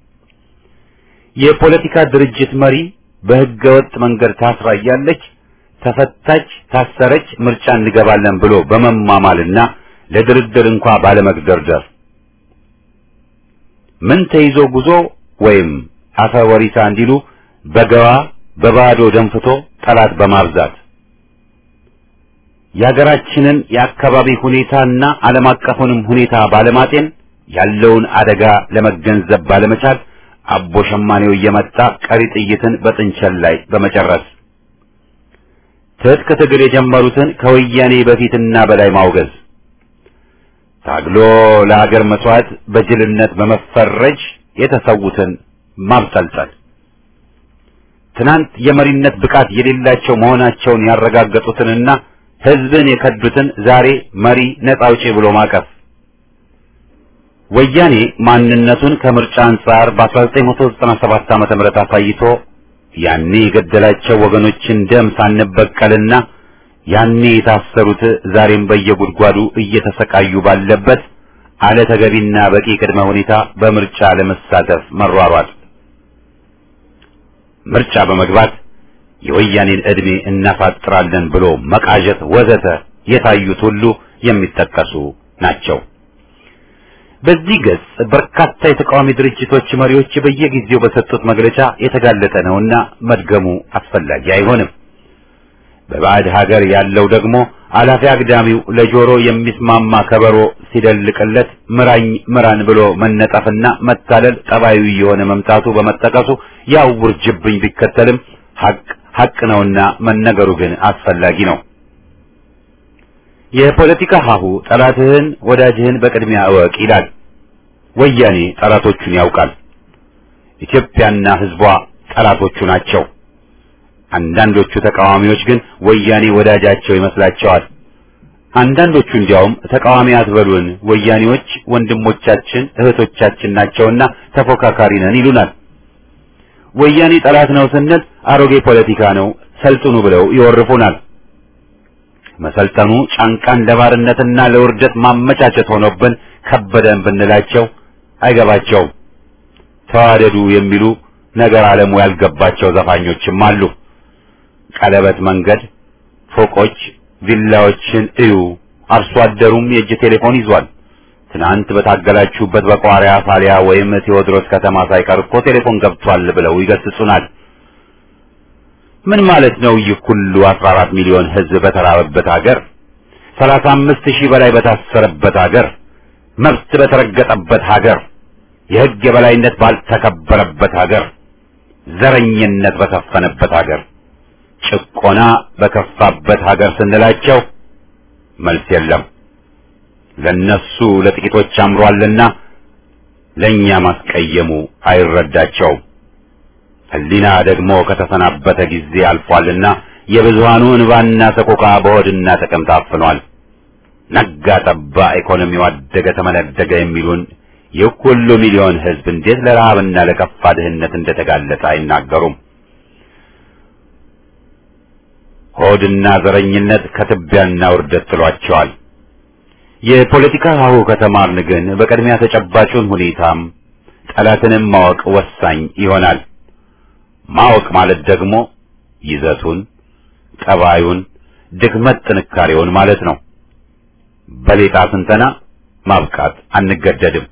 የፖለቲካ ድርጅት መሪ በህገወጥ መንገድ ታስራ ያለች ተፈታች፣ ታሰረች፣ ምርጫ እንገባለን ብሎ በመማማልና ለድርድር እንኳን ባለመግደርደር ምን ተይዞ ጉዞ ወይም አፈወሪታ እንዲሉ በገባ በባዶ ደንፍቶ ጠላት በማብዛት የሀገራችንን የአካባቢ ሁኔታና ዓለም አቀፉንም ሁኔታ ባለማጤን ያለውን አደጋ ለመገንዘብ ባለመቻል አቦ ሸማኔው እየመጣ ቀሪ ጥይትን በጥንቸል ላይ በመጨረስ ትጥቅ ትግል የጀመሩትን ከወያኔ በፊትና በላይ ማውገዝ ታግሎ ለሀገር መስዋዕት በጅልነት በመፈረጅ የተሰዉትን ማብጠልጠል ትናንት የመሪነት ብቃት የሌላቸው መሆናቸውን ያረጋገጡትንና ህዝብን የከዱትን ዛሬ መሪ ነፃ አውጪ ብሎ ማቀፍ ወያኔ ማንነቱን ከምርጫ አንጻር በአስራ ዘጠኝ መቶ ዘጠና ሰባት ዓመተ ምህረት አሳይቶ ያኔ የገደላቸው ወገኖችን ደም ሳንበቀልና ያኔ የታሰሩት ዛሬም በየጉድጓዱ እየተሰቃዩ ባለበት አለ ተገቢና በቂ ቅድመ ሁኔታ በምርጫ ለመሳተፍ መሯሯጥ ምርጫ በመግባት የወያኔን እድሜ እናፋጥራለን ብሎ መቃዠት ወዘተ የታዩት ሁሉ የሚጠቀሱ ናቸው። በዚህ ገጽ በርካታ የተቃዋሚ ድርጅቶች መሪዎች በየጊዜው በሰጡት መግለጫ የተጋለጠ ነውና መድገሙ አስፈላጊ አይሆንም። በባዕድ ሀገር ያለው ደግሞ አላፊ አግዳሚው ለጆሮ የሚስማማ ከበሮ ሲደልቅለት ምራኝ ምራን ብሎ መነጠፍና መታለል ጠባዩ የሆነ መምጣቱ በመጠቀሱ ያው ውርጅብኝ ቢከተልም ሐቅ ሐቅ ነውና መነገሩ ግን አስፈላጊ ነው። የፖለቲካ ሀሁ ጠላትህን ወዳጅህን በቅድሚያ እወቅ ይላል። ወያኔ ጠላቶቹን ያውቃል። ኢትዮጵያና ሕዝቧ ጠላቶቹ ናቸው። አንዳንዶቹ ተቃዋሚዎች ግን ወያኔ ወዳጃቸው ይመስላቸዋል። አንዳንዶቹ እንዲያውም ተቃዋሚ አትበሉን፣ ወያኔዎች ወንድሞቻችን እህቶቻችን ናቸውና ተፎካካሪ ነን ይሉናል። ወያኔ ጠላት ነው ስንል አሮጌ ፖለቲካ ነው ሰልጥኑ ብለው ይወርፉናል። መሰልጠኑ ጫንቃን ለባርነትና ለውርደት ማመቻቸት ሆኖብን ከበደን ብንላቸው አይገባቸውም። ተዋደዱ የሚሉ ነገር ዓለሙ ያልገባቸው ዘፋኞችም አሉ። ቀለበት መንገድ፣ ፎቆች፣ ቪላዎችን እዩ፣ አርሶ አደሩም የእጅ ቴሌፎን ይዟል። ትናንት በታገላችሁበት በቋሪያ ፋሊያ ወይም ቴዎድሮስ ከተማ ሳይቀር እኮ ቴሌፎን ገብቷል ብለው ይገስጹናል። ምን ማለት ነው? ይህ ሁሉ አስራ አራት ሚሊዮን ሕዝብ በተራበበት ሀገር፣ ሰላሳ አምስት ሺህ በላይ በታሰረበት ሀገር፣ መብት በተረገጠበት ሀገር፣ የሕግ የበላይነት ባልተከበረበት ሀገር፣ ዘረኝነት በሰፈነበት ሀገር፣ ጭቆና በከፋበት ሀገር ስንላቸው መልስ የለም። ለነሱ ለጥቂቶች አምሯልና ለኛ ማስቀየሙ አይረዳቸውም። ሕሊና ደግሞ ከተሰናበተ ጊዜ አልፏልና የብዙሃኑ እንባና ሰቆቃ በሆድና ጥቅም ታፍኗል። ነጋ ጠባ ኢኮኖሚው አደገ ተመነደገ የሚሉን የሁሉ ሚሊዮን ሕዝብ እንዴት ለረሃብና ለከፋ ድህነት እንደተጋለጠ አይናገሩም። ሆድና ዘረኝነት ከትቢያና ውርደት ጥሏቸዋል። የፖለቲካ ሀሁ ከተማርን ግን በቅድሚያ ተጨባጩን ሁኔታም ጠላትንም ማወቅ ወሳኝ ይሆናል። ማወቅ ማለት ደግሞ ይዘቱን፣ ጠባዩን፣ ድክመት ጥንካሬውን ማለት ነው። በሌጣ ስንተና ማብቃት አንገደድም።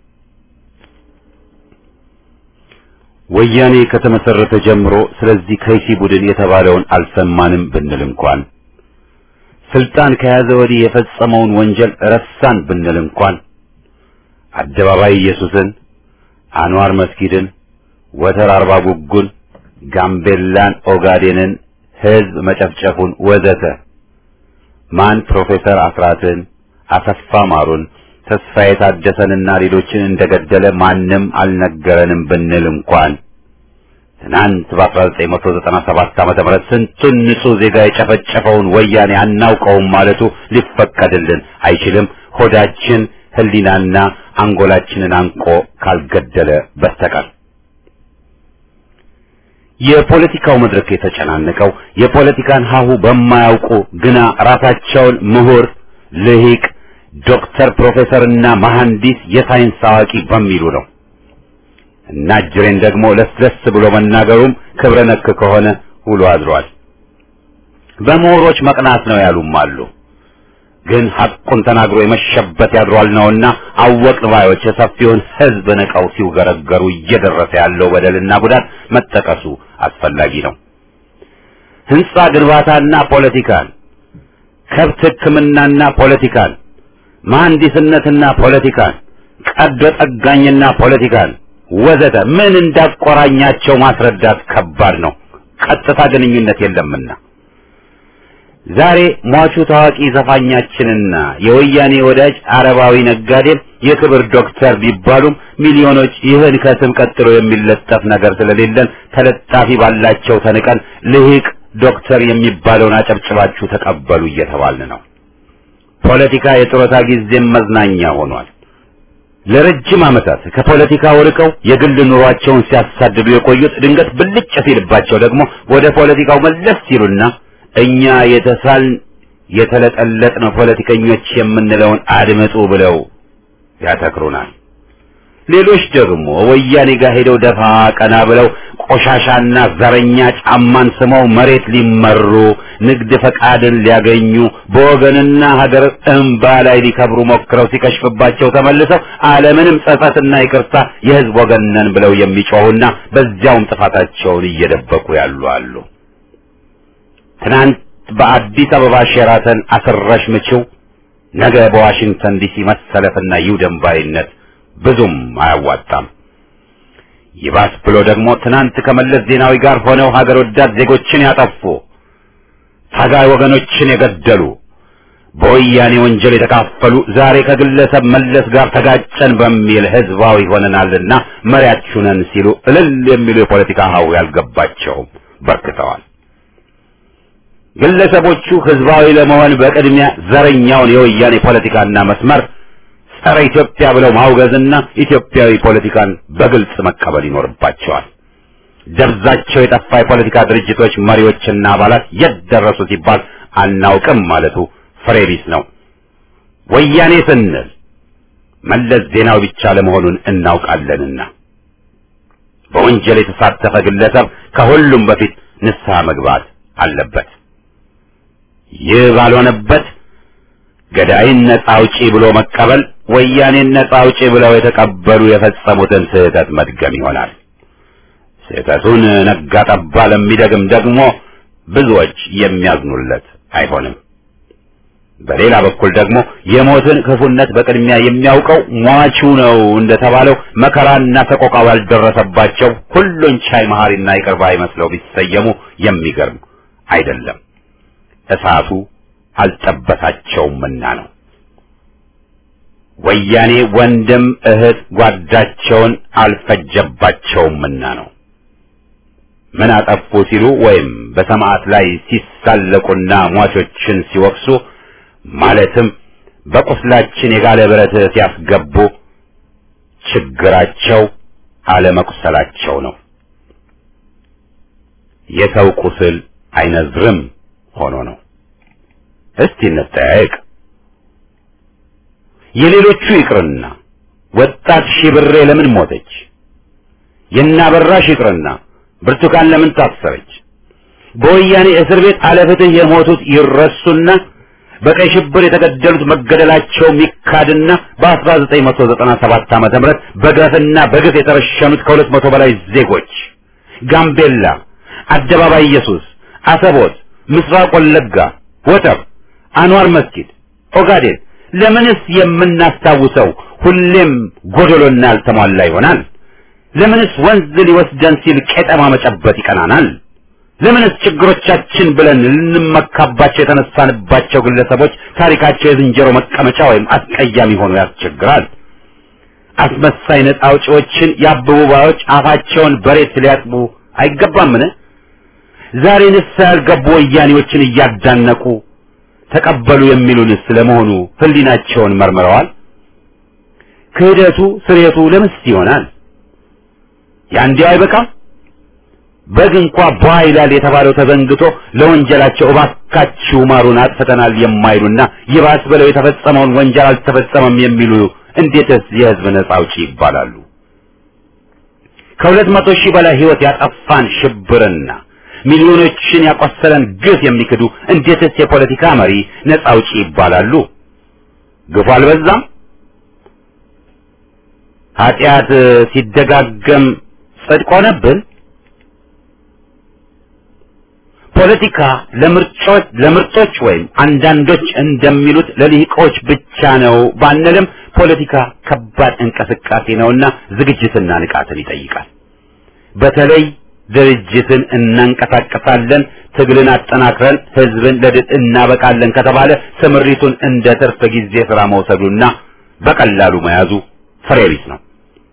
ወያኔ ከተመሰረተ ጀምሮ ስለዚህ ከይሲ ቡድን የተባለውን አልሰማንም ብንል እንኳን ስልጣን ከያዘ ወዲህ የፈጸመውን ወንጀል ረሳን ብንል እንኳን አደባባይ ኢየሱስን፣ አንዋር መስጊድን፣ ወተር አርባ ጉጉን፣ ጋምቤላን፣ ኦጋዴንን ህዝብ መጨፍጨፉን ወዘተ ማን ፕሮፌሰር አስራትን፣ አሰፋ ማሩን፣ ተስፋዬ ታደሰንና ሌሎችን እንደገደለ ማንም አልነገረንም ብንል እንኳን ትናንት በአስራ ዘጠኝ መቶ ዘጠና ሰባት ዓመተ ምህረት ስንቱን ንጹህ ዜጋ የጨፈጨፈውን ወያኔ አናውቀውም ማለቱ ሊፈቀድልን አይችልም። ሆዳችን ህሊናና አንጎላችንን አንቆ ካልገደለ በስተቀር የፖለቲካው መድረክ የተጨናነቀው የፖለቲካን ሀሁ በማያውቁ ግና ራሳቸውን ምሁር፣ ልሂቅ፣ ዶክተር፣ ፕሮፌሰርና መሐንዲስ የሳይንስ አዋቂ በሚሉ ነው። እና ጅሬን ደግሞ ለስለስ ብሎ መናገሩም ክብረ ነክ ከሆነ ውሎ አድሯል። በምሁሮች መቅናት ነው ያሉም አሉ። ግን ሐቁን ተናግሮ የመሸበት ያድሯል ነውና አወቅን ባዮች የሰፊውን ህዝብ ነቀው ሲውገረገሩ እየደረሰ ያለው በደልና ጉዳት መጠቀሱ አስፈላጊ ነው። ህንጻ ግንባታና ፖለቲካን፣ ከብት ሕክምናና ፖለቲካን፣ መሐንዲስነትና ፖለቲካን፣ ቀዶ ጠጋኝና ፖለቲካን ወዘተ ምን እንዳቆራኛቸው ማስረዳት ከባድ ነው። ቀጥታ ግንኙነት የለምና ዛሬ ሟቹ ታዋቂ ዘፋኛችንና የወያኔ ወዳጅ አረባዊ ነጋዴም የክብር ዶክተር ቢባሉም ሚሊዮኖች ይህን ከስም ቀጥሎ የሚለጠፍ ነገር ስለሌለን ተለጣፊ ባላቸው ተንቀን ልሂቅ ዶክተር የሚባለውን አጨብጭባችሁ ተቀበሉ እየተባልን ነው። ፖለቲካ የጡረታ ጊዜም መዝናኛ ሆኗል። ለረጅም ዓመታት ከፖለቲካው ርቀው የግል ኑሯቸውን ሲያሳድዱ የቆዩት ድንገት ብልጭ ሲልባቸው ደግሞ ወደ ፖለቲካው መለስ ሲሉና እኛ የተሳልን የተለጠለጥን ፖለቲከኞች የምንለውን አድምጡ ብለው ያተክሩናል። ሌሎች ደግሞ ወያኔ ጋር ሄደው ደፋ ቀና ብለው ቆሻሻና ዘረኛ ጫማን ስመው መሬት ሊመሩ ንግድ ፈቃድን ሊያገኙ በወገንና ሀገር እንባ ላይ ሊከብሩ ሞክረው ሲከሽፍባቸው ተመልሰው ዓለምንም ጸጸትና ይቅርታ የህዝብ ወገን ነን ብለው የሚጮሁና በዚያውም ጥፋታቸውን እየደበቁ ያሉ አሉ። ትናንት በአዲስ አበባ ሼራተን አስረሽ ምችው፣ ነገ በዋሽንግተን ዲሲ መሰለፍና ይውደም ባይነት ብዙም አያዋጣም። ይባስ ብሎ ደግሞ ትናንት ከመለስ ዜናዊ ጋር ሆነው ሀገር ወዳድ ዜጎችን ያጠፉ፣ ታጋይ ወገኖችን የገደሉ፣ በወያኔ ወንጀል የተካፈሉ ዛሬ ከግለሰብ መለስ ጋር ተጋጨን በሚል ህዝባዊ ሆነናልና መሪያችሁ ነን ሲሉ እልል የሚሉ የፖለቲካ ሀው ያልገባቸውም በርክተዋል። ግለሰቦቹ ህዝባዊ ለመሆን በቅድሚያ ዘረኛውን የወያኔ ፖለቲካና መስመር ጸረ ኢትዮጵያ ብለው ማውገዝና ኢትዮጵያዊ ፖለቲካን በግልጽ መቀበል ይኖርባቸዋል። ደብዛቸው የጠፋ የፖለቲካ ድርጅቶች መሪዎችና አባላት የት ደረሱ ሲባል አናውቅም ማለቱ ፍሬ ቢስ ነው። ወያኔ ስንል መለስ ዜናዊ ብቻ ለመሆኑን እናውቃለንና በወንጀል የተሳተፈ ግለሰብ ከሁሉም በፊት ንስሐ መግባት አለበት። ይህ ባልሆነበት ገዳይን ነጻ አውጪ ብሎ መቀበል ወያኔን ነጻ አውጪ ብለው የተቀበሉ የፈጸሙትን ስህተት መድገም ይሆናል። ስህተቱን ነጋ ጠባ ለሚደግም ደግሞ ብዙዎች የሚያዝኑለት አይሆንም። በሌላ በኩል ደግሞ የሞትን ክፉነት በቅድሚያ የሚያውቀው ሟቹ ነው እንደተባለው መከራና ሰቆቃ ያልደረሰባቸው ሁሉን ቻይ መሐሪና ይቅር ባይ መስለው ቢሰየሙ የሚገርም አይደለም። እሳቱ አልጠበሳቸውምና ነው። ወያኔ ወንድም እህት ጓዳቸውን አልፈጀባቸውምና ነው። ምን አጠፉ ሲሉ ወይም በሰማዕት ላይ ሲሳለቁና ሟቾችን ሲወቅሱ ማለትም በቁስላችን የጋለ ብረት ሲያስገቡ ችግራቸው አለመቁሰላቸው ነው። የሰው ቁስል አይነዝርም ሆኖ ነው። እስቲ እንጠያየቅ። የሌሎቹ ይቅርና ወጣት ሺብሬ ለምን ሞተች? የናበራሽ ይቅርና ብርቱካን ለምን ታሰረች? በወያኔ እስር ቤት አለፍትህ የሞቱት ይረሱና በቀይ ሽብር የተገደሉት መገደላቸው ሚካድና በአስራ ዘጠኝ መቶ ዘጠና ሰባት ዓመተ ምህረት በገፍና በግፍ የተረሸኑት ከሁለት መቶ በላይ ዜጎች ጋምቤላ፣ አደባባይ ኢየሱስ፣ አሰቦት፣ ምስራቅ ወለጋ፣ ወተር፣ አንዋር መስጊድ፣ ኦጋዴን ለምንስ የምናስታውሰው ሁሌም ጎደሎና ያልተሟላ ይሆናል? ለምንስ ወንዝ ሊወስደን ሲል ቄጠማ መጨበጥ ይቀናናል? ለምንስ ችግሮቻችን ብለን ልንመካባቸው የተነሳንባቸው ግለሰቦች ታሪካቸው የዝንጀሮ መቀመጫ ወይም አስቀያሚ ሆኖ ያስቸግራል? አስመሳይ ነጻ አውጪዎችን የአበቡ ባዮች አፋቸውን በሬት ሊያጥቡ አይገባምን? ዛሬ ንስሐ ያልገቡ ወያኔዎችን እያዳነቁ ተቀበሉ የሚሉንስ ለመሆኑ ህሊናቸውን መርምረዋል? ክህደቱ ስሬቱ ለምንስ ይሆናል? ያንዴው አይበቃም? በግ እንኳ ቧ ይላል የተባለው ተዘንግቶ ለወንጀላቸው እባካችሁ ማሩን አጥፍተናል የማይሉና ይባስ ብለው የተፈጸመውን ወንጀል አልተፈጸመም የሚሉ እንዴትስ የህዝብ ነጻ አውጪ ይባላሉ? ከሁለት መቶ ሺህ በላይ ህይወት ያጠፋን ሽብርና ሚሊዮኖችን ያቆሰለን ግፍ የሚክዱ እንዴትስ የፖለቲካ መሪ ነጻ አውጪ ይባላሉ? ግፉ አልበዛም? ኃጢአት ሲደጋገም ጽድቅ ሆነብን? ፖለቲካ ለምርጮች ለምርጦች ወይም አንዳንዶች እንደሚሉት ለልሂቆች ብቻ ነው ባንልም ፖለቲካ ከባድ እንቅስቃሴ ነውና ዝግጅትና ንቃትን ይጠይቃል። በተለይ ድርጅትን እናንቀሳቀሳለን፣ ትግልን አጠናክረን ህዝብን ለድል እናበቃለን ከተባለ ስምሪቱን እንደ ትርፍ ጊዜ ስራ መውሰዱና በቀላሉ መያዙ ፍሬ ቢስ ነው።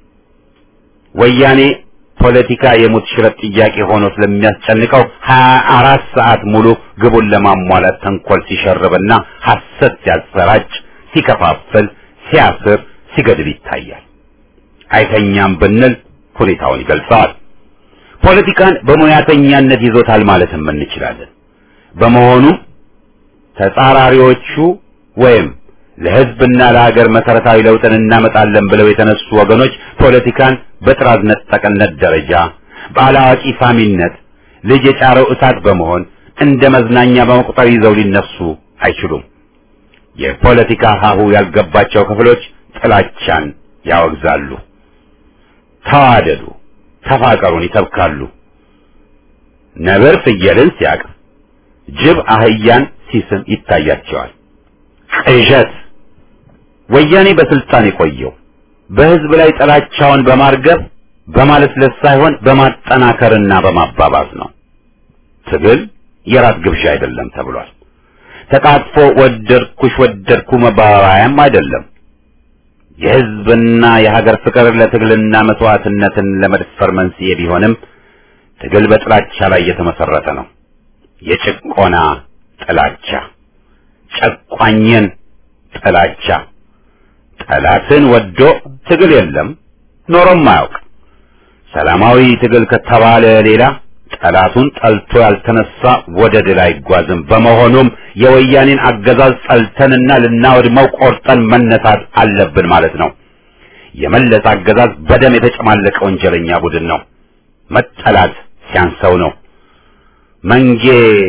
ወያኔ ፖለቲካ የሙት ሽረት ጥያቄ ሆኖ ስለሚያስጨንቀው ሀያ አራት ሰዓት ሙሉ ግቡን ለማሟላት ተንኮል ሲሸርብና ሐሰት ሲያሰራጭ፣ ሲከፋፍል፣ ሲያስር፣ ሲገድል ይታያል። አይተኛም ብንል ሁኔታውን ይገልጸዋል። ፖለቲካን በሙያተኛነት ይዞታል ማለትም እንችላለን። በመሆኑ ተጻራሪዎቹ ወይም ለህዝብና ለሀገር መሰረታዊ ለውጥን እናመጣለን ብለው የተነሱ ወገኖች ፖለቲካን በጥራዝ ነጠቅነት ደረጃ በአላዋቂ ሳሚነት ልጅ የጫረው እሳት በመሆን እንደ መዝናኛ በመቁጠር ይዘው ሊነሱ አይችሉም። የፖለቲካ ሀሁ ያልገባቸው ክፍሎች ጥላቻን ያወግዛሉ፣ ተዋደዱ፣ ተፋቀሩን ይሰብካሉ። ነብር ፍየልን ሲያቅፍ፣ ጅብ አህያን ሲስም ይታያቸዋል። ቅዠት። ወያኔ በስልጣን የቆየው በህዝብ ላይ ጥላቻውን በማርገብ በማለስለስ ሳይሆን በማጠናከርና በማባባስ ነው። ትግል የራት ግብዣ አይደለም ተብሏል። ተቃጥፎ ወደድኩሽ ወደድኩ መባባያም አይደለም። የህዝብና የሀገር ፍቅር ለትግልና መስዋዕትነትን ለመድፈር መንስኤ ቢሆንም ትግል በጥላቻ ላይ የተመሰረተ ነው። የጭቆና ጥላቻ፣ ጨቋኝን ጥላቻ። ጠላትን ወዶ ትግል የለም ኖሮም አያውቅ። ሰላማዊ ትግል ከተባለ ሌላ ጠላቱን ጠልቶ ያልተነሳ ወደ ድል አይጓዝም። በመሆኑም የወያኔን አገዛዝ ጠልተንና ልናወድመው ቆርጠን መነሳት አለብን ማለት ነው። የመለስ አገዛዝ በደም የተጨማለቀ ወንጀለኛ ቡድን ነው። መጠላት ሲያንሰው ነው። መንጌ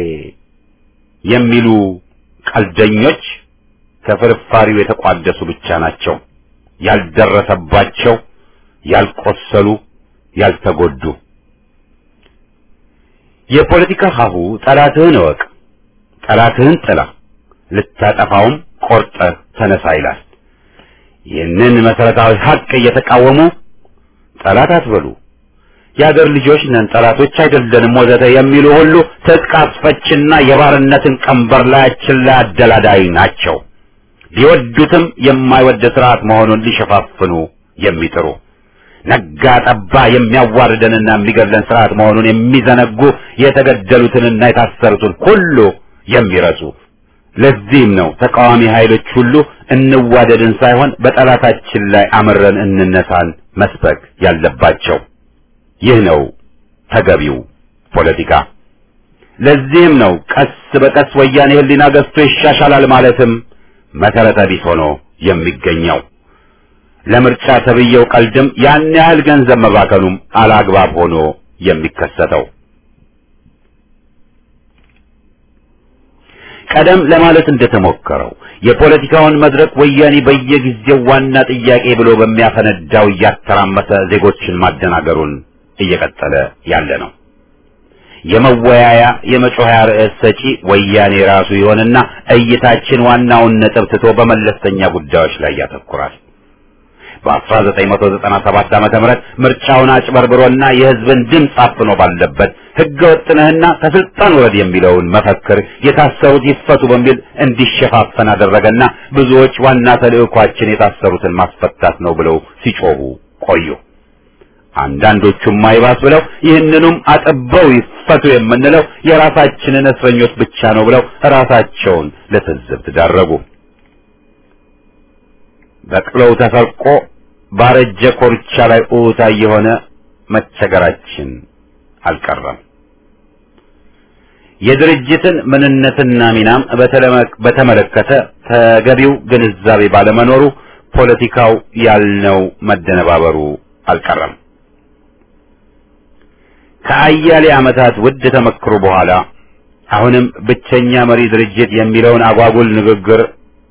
የሚሉ ቀልደኞች ከፍርፋሪው የተቋደሱ ብቻ ናቸው። ያልደረሰባቸው፣ ያልቆሰሉ፣ ያልተጎዱ። የፖለቲካ ሀሁ ጠላትህን እወቅ፣ ጠላትህን ጥላ፣ ልታጠፋውም ቆርጠህ ተነሳ ይላል። ይህንን መሰረታዊ ሀቅ እየተቃወሙ ጠላት አትበሉ፣ የአገር ልጆች ነን፣ ጠላቶች አይደለንም ወዘተ የሚሉ ሁሉ ትጥቅ አስፈችና የባርነትን ቀንበር ላያችን ላይ አደላዳይ ናቸው። ቢወዱትም የማይወድ ስርዓት መሆኑን ሊሸፋፍኑ የሚጥሩ ነጋ ጠባ የሚያዋርደንና የሚገድለን ስርዓት መሆኑን የሚዘነጉ የተገደሉትንና የታሰሩትን ሁሉ የሚረሱ። ለዚህም ነው ተቃዋሚ ኃይሎች ሁሉ እንዋደድን ሳይሆን በጠላታችን ላይ አምረን እንነሳን መስበክ ያለባቸው። ይህ ነው ተገቢው ፖለቲካ። ለዚህም ነው ቀስ በቀስ ወያኔ ህሊና ገዝቶ ይሻሻላል ማለትም መሰረተ ቢስ ሆኖ የሚገኘው። ለምርጫ ተብየው ቀልድም ያን ያህል ገንዘብ መባከኑም አላግባብ ሆኖ የሚከሰተው። ቀደም ለማለት እንደተሞከረው የፖለቲካውን መድረክ ወያኔ በየጊዜው ዋና ጥያቄ ብሎ በሚያፈነዳው እያተራመሰ ዜጎችን ማደናገሩን እየቀጠለ ያለ ነው። የመወያያ የመጮያ ርዕስ ሰጪ ወያኔ ራሱ ይሆንና እይታችን ዋናውን ነጥብ ትቶ በመለስተኛ ጉዳዮች ላይ ያተኩራል። በአስራ ዘጠኝ መቶ ዘጠና ሰባት ዓመተ ምህረት ምርጫውን አጭበርብሮና የህዝብን ድምፅ አፍኖ ባለበት ህገ ወጥነህና ከስልጣን ወረድ የሚለውን መፈክር የታሰሩት ይፈቱ በሚል እንዲሸፋፈን አደረገና ብዙዎች ዋና ተልዕኳችን የታሰሩትን ማስፈታት ነው ብለው ሲጮሁ ቆዩ። አንዳንዶቹም ማይባስ ብለው ይህንኑም አጥበው ይፈቱ የምንለው የራሳችንን እስረኞች ብቻ ነው ብለው ራሳቸውን ለትዝብት ዳረጉ። በቅለው ተሰርቆ ባረጀ ኮርቻ ላይ ኡታ የሆነ መቸገራችን አልቀረም። የድርጅትን ምንነትና ሚናም በተመለከተ ተገቢው ግንዛቤ ባለመኖሩ ፖለቲካው ያልነው መደነባበሩ አልቀረም። ከአያሌ ዓመታት ውድ ተመክሮ በኋላ አሁንም ብቸኛ መሪ ድርጅት የሚለውን አጓጉል ንግግር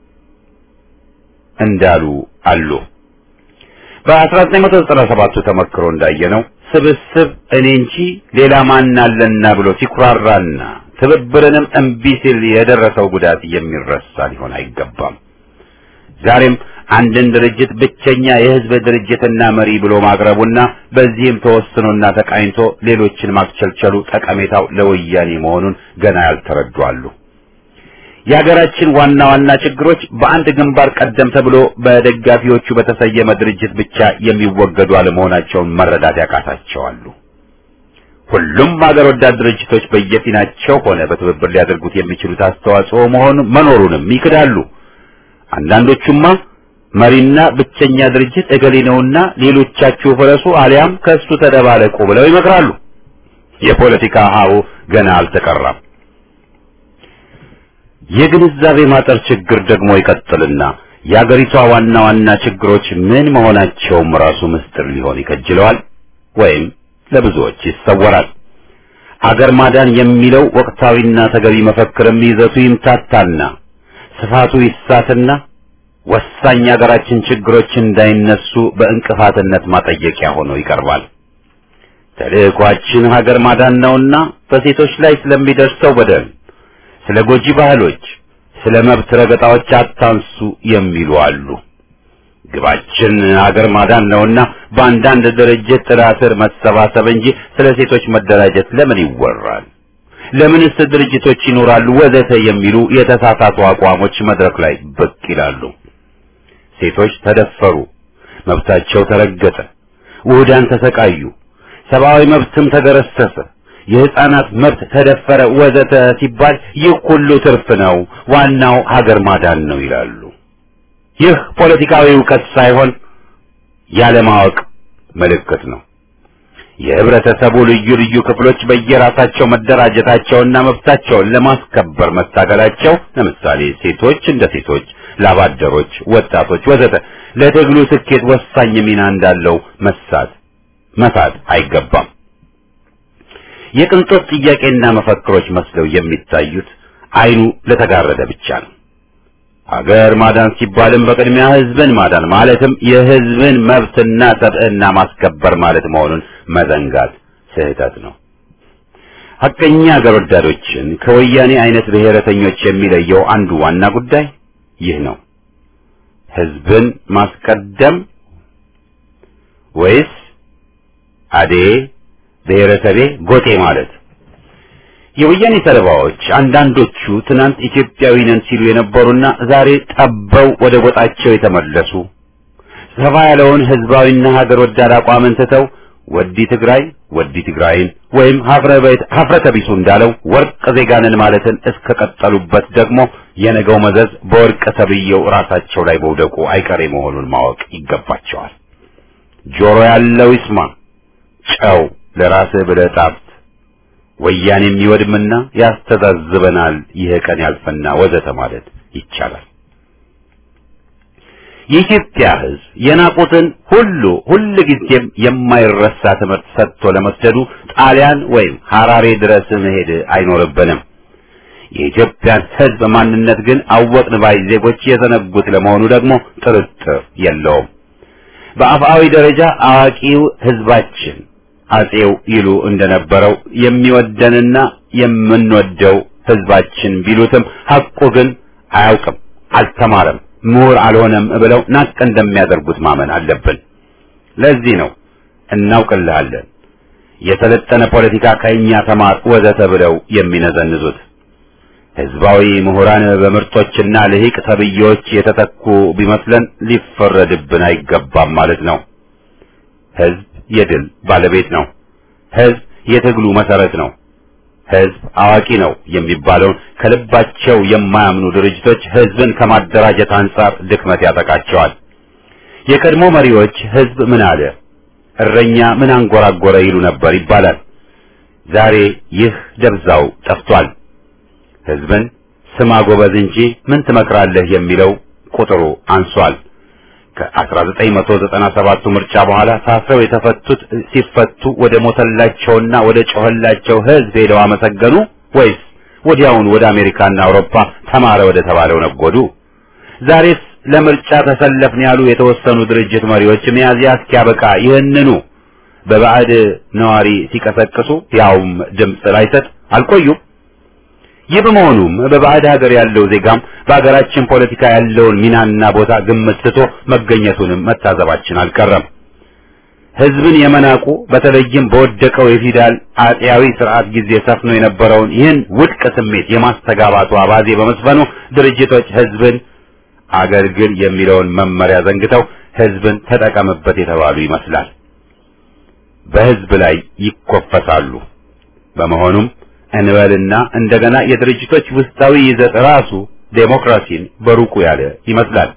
እንዳሉ አሉ። በአስራ ዘጠኝ መቶ ዘጠና ሰባት ተመክሮ እንዳየነው ስብስብ እኔ እንጂ ሌላ ማን አለና ብሎ ሲኩራራና ትብብርንም እምቢ ሲል የደረሰው ጉዳት የሚረሳ ሊሆን አይገባም። ዛሬም አንድን ድርጅት ብቸኛ የህዝብ ድርጅትና መሪ ብሎ ማቅረቡና በዚህም ተወስኖና ተቃኝቶ ሌሎችን ማክቸልቸሉ ጠቀሜታው ለወያኔ መሆኑን ገና ያልተረዱ አሉ። የሀገራችን ዋና ዋና ችግሮች በአንድ ግንባር ቀደም ተብሎ በደጋፊዎቹ በተሰየመ ድርጅት ብቻ የሚወገዱ አለመሆናቸውን መረዳት ያቃታቸዋሉ። ሁሉም ሀገር ወዳድ ድርጅቶች በየፊናቸው ሆነ በትብብር ሊያደርጉት የሚችሉት አስተዋጽኦ መሆኑ መኖሩንም ይክዳሉ። አንዳንዶቹማ መሪና ብቸኛ ድርጅት እገሌ ነውና ሌሎቻችሁ ፈረሱ አሊያም ከሱ ተደባለቁ ብለው ይመክራሉ። የፖለቲካ ሀው ገና አልተቀራም። የግንዛቤ ማጠር ችግር ደግሞ ይቀጥልና የአገሪቷ ዋና ዋና ችግሮች ምን መሆናቸውም ራሱ ምስጢር ሊሆን ይከጅለዋል ወይም ለብዙዎች ይሰወራል። አገር ማዳን የሚለው ወቅታዊና ተገቢ መፈክርም ይዘቱ ይምታታና ስፋቱ ይሳትና ወሳኝ አገራችን ችግሮች እንዳይነሱ በእንቅፋትነት ማጠየቂያ ሆኖ ይቀርባል። ተልዕኳችን ሀገር ማዳን ነውና በሴቶች ላይ ስለሚደርሰው በደል፣ ስለ ጎጂ ባህሎች፣ ስለ መብት ረገጣዎች አታንሱ የሚሉ አሉ። ግባችን ሀገር ማዳን ነውና በአንዳንድ ድርጅት ጥላ ስር መሰባሰብ እንጂ ስለ ሴቶች መደራጀት ለምን ይወራል? ለምንስ ድርጅቶች ይኖራሉ? ወዘተ የሚሉ የተሳሳቱ አቋሞች መድረክ ላይ ብቅ ይላሉ። ሴቶች ተደፈሩ፣ መብታቸው ተረገጠ፣ ውህዳን ተሰቃዩ፣ ሰብአዊ መብትም ተገረሰሰ፣ የህፃናት መብት ተደፈረ ወዘተ ሲባል ይህ ሁሉ ትርፍ ነው፣ ዋናው ሀገር ማዳን ነው ይላሉ። ይህ ፖለቲካዊ ዕውቀት ሳይሆን ያለማወቅ ምልክት ነው። የህብረተሰቡ ልዩ ልዩ ክፍሎች በየራሳቸው መደራጀታቸውና መብታቸውን ለማስከበር መታገላቸው፣ ለምሳሌ ሴቶች እንደ ሴቶች፣ ላባደሮች፣ ወጣቶች ወዘተ ለትግሉ ስኬት ወሳኝ ሚና እንዳለው መሳት መሳት አይገባም። የቅንጦት ጥያቄና መፈክሮች መስለው የሚታዩት አይኑ ለተጋረደ ብቻ ነው። ሀገር ማዳን ሲባልም በቅድሚያ ህዝብን ማዳን ማለትም የህዝብን መብትና ሰብዕና ማስከበር ማለት መሆኑን መዘንጋት ስህተት ነው። ሐቀኛ ሀገር ወዳዶችን ከወያኔ አይነት ብሔረተኞች የሚለየው አንዱ ዋና ጉዳይ ይህ ነው። ህዝብን ማስቀደም ወይስ አዴ ብሔረሰቤ ጎጤ ማለት? የወያኔ ሰለባዎች አንዳንዶቹ ትናንት ኢትዮጵያዊ ነን ሲሉ የነበሩና ዛሬ ጠበው ወደ ጎጣቸው የተመለሱ፣ ሰፋ ያለውን ህዝባዊና ሀገር ወዳድ አቋምን ትተው ወዲ ትግራይ ወዲ ትግራይን ወይም ሀፍረተ ቢሱ እንዳለው ወርቅ ዜጋንን ማለትን እስከቀጠሉበት ደግሞ የነገው መዘዝ በወርቅ ተብየው ራሳቸው ላይ መውደቁ አይቀሬ መሆኑን ማወቅ ይገባቸዋል። ጆሮ ያለው ይስማ፣ ጨው ለራስህ ብለህ ጣፍ፣ ወያኔ የሚወድምና ያስተዛዝበናል፣ ይህ ቀን ያልፈና ወዘተ ማለት ይቻላል። የኢትዮጵያ ህዝብ የናቁትን ሁሉ ሁልጊዜም የማይረሳ ትምህርት ሰጥቶ ለመስደዱ ጣሊያን ወይም ሐራሬ ድረስ መሄድ አይኖርብንም። የኢትዮጵያን ህዝብ ማንነት ግን አወቅን ባይ ዜጎች የዘነጉት ለመሆኑ ደግሞ ጥርጥር የለውም። በአፍአዊ ደረጃ አዋቂው ህዝባችን አጼው ይሉ እንደነበረው የሚወደንና የምንወደው ህዝባችን ቢሉትም ሐቁ ግን አያውቅም፣ አልተማረም፣ ምሁር አልሆነም ብለው ናቅ እንደሚያደርጉት ማመን አለብን። ለዚህ ነው እናውቅልሃለን፣ የሰለጠነ ፖለቲካ ከእኛ ተማር ወዘተ ብለው የሚነዘንዙት። ህዝባዊ ምሁራን በምርጦችና ልሂቅ ተብዬዎች የተተኩ ቢመስለን ሊፈረድብን አይገባም ማለት ነው። ህዝብ የድል ባለቤት ነው። ህዝብ የትግሉ መሰረት ነው። ህዝብ አዋቂ ነው የሚባለውን ከልባቸው የማያምኑ ድርጅቶች ህዝብን ከማደራጀት አንጻር ድክመት ያጠቃቸዋል። የቀድሞ መሪዎች ህዝብ ምን አለ፣ እረኛ ምን አንጎራጎረ ይሉ ነበር ይባላል። ዛሬ ይህ ደብዛው ጠፍቷል። ህዝብን ስማ ጎበዝ እንጂ ምን ትመክራለህ የሚለው ቁጥሩ አንሷል። ከአስራ ዘጠኝ መቶ ዘጠና ሰባት ምርጫ በኋላ ታስረው የተፈቱት ሲፈቱ ወደ ሞተላቸውና ወደ ጮህላቸው ህዝብ ሄደው አመሰገኑ ወይስ ወዲያውን ወደ አሜሪካና አውሮፓ ተማረ ወደ ተባለው ነጎዱ? ዛሬስ ለምርጫ ተሰለፍን ያሉ የተወሰኑ ድርጅት መሪዎች ሚያዝያ እስኪያበቃ ይህንኑ በባዕድ ነዋሪ ሲቀሰቅሱ ያውም ድምፅ ላይሰጥ አልቆዩም። ይህ በመሆኑም በባዕድ ሀገር ያለው ዜጋም በሀገራችን ፖለቲካ ያለውን ሚናና ቦታ ግምት ስቶ መገኘቱንም መታዘባችን አልቀረም። ህዝብን የመናቁ በተለይም በወደቀው የፊውዳል አጤያዊ ስርዓት ጊዜ ሰፍኖ የነበረውን ይህን ውድቅ ስሜት የማስተጋባቱ አባዜ በመስፈኑ ድርጅቶች ህዝብን አገልግል የሚለውን መመሪያ ዘንግተው ህዝብን ተጠቀምበት የተባሉ ይመስላል። በህዝብ ላይ ይኮፈሳሉ። በመሆኑም እንበልና እንደገና የድርጅቶች ውስጣዊ ይዘት ራሱ ዴሞክራሲን በሩቁ ያለ ይመስላል።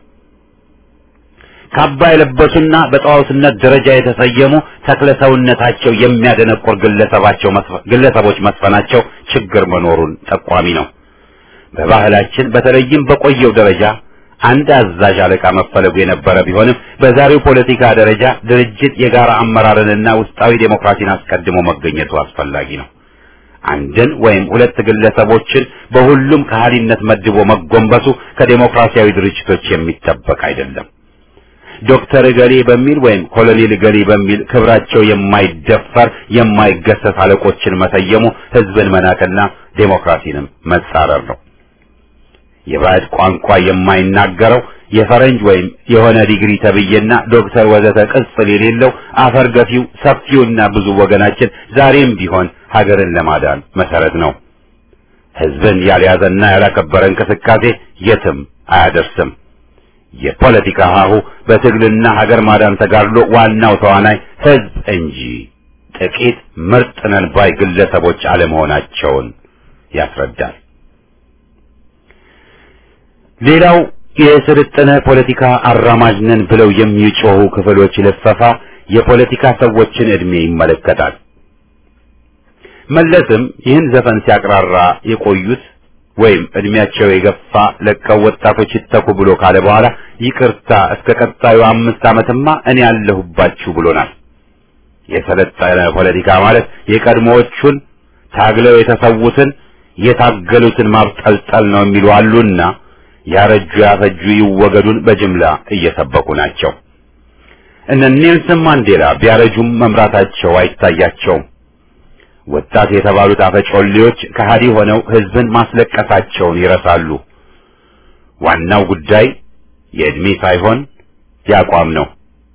ካባ የለበሱና በጣዖትነት ደረጃ የተሰየሙ ተክለሰውነታቸው የሚያደነቁር ግለሰባቸው ግለሰቦች መስፈናቸው ችግር መኖሩን ጠቋሚ ነው። በባህላችን በተለይም በቆየው ደረጃ አንድ አዛዥ አለቃ መፈለጉ የነበረ ቢሆንም በዛሬው ፖለቲካ ደረጃ ድርጅት የጋራ አመራርንና ውስጣዊ ዴሞክራሲን አስቀድሞ መገኘቱ አስፈላጊ ነው። አንድን ወይም ሁለት ግለሰቦችን በሁሉም ከሃዲነት መድቦ መጎንበሱ ከዴሞክራሲያዊ ድርጅቶች የሚጠበቅ አይደለም። ዶክተር ገሌ በሚል ወይም ኮሎኔል ገሌ በሚል ክብራቸው የማይደፈር የማይገሰስ አለቆችን መሰየሙ ህዝብን መናቅና ዴሞክራሲንም መጻረር ነው። የባዕድ ቋንቋ የማይናገረው የፈረንጅ ወይም የሆነ ዲግሪ ተብዬና ዶክተር ወዘተ ቅጽል የሌለው አፈር ገፊው ሰፊውና ብዙ ወገናችን ዛሬም ቢሆን ሀገርን ለማዳን መሰረት ነው። ህዝብን ያልያዘና ያላከበረ እንቅስቃሴ የትም አያደርስም። የፖለቲካ ሀሁ በትግልና ሀገር ማዳን ተጋድሎ ዋናው ተዋናይ ህዝብ እንጂ ጥቂት ምርጥ ነን ባይ ግለሰቦች አለመሆናቸውን ያስረዳል። ሌላው የስልጠነ ፖለቲካ አራማጅ ነን ብለው የሚጮሁ ክፍሎች ልፈፋ የፖለቲካ ሰዎችን ዕድሜ ይመለከታል። መለስም ይህን ዘፈን ሲያቅራራ የቆዩት ወይም ዕድሜያቸው የገፋ ለቀው ወጣቶች ይተኩ ብሎ ካለ በኋላ ይቅርታ እስከ ቀጣዩ አምስት ዓመትማ እኔ ያለሁባችሁ ብሎናል። የሰለጠነ ፖለቲካ ማለት የቀድሞዎቹን ታግለው የተሰዉትን የታገሉትን ማብጠልጠል ነው የሚሉ አሉና ያረጁ ያፈጁ ይወገዱን በጅምላ እየሰበኩ ናቸው። እነ ኔልሰን ማንዴላ ቢያረጁም መምራታቸው አይታያቸውም። ወጣት የተባሉት አፈጮሌዎች ከሃዲ ሆነው ህዝብን ማስለቀሳቸውን ይረሳሉ። ዋናው ጉዳይ የዕድሜ ሳይሆን ያቋም ነው።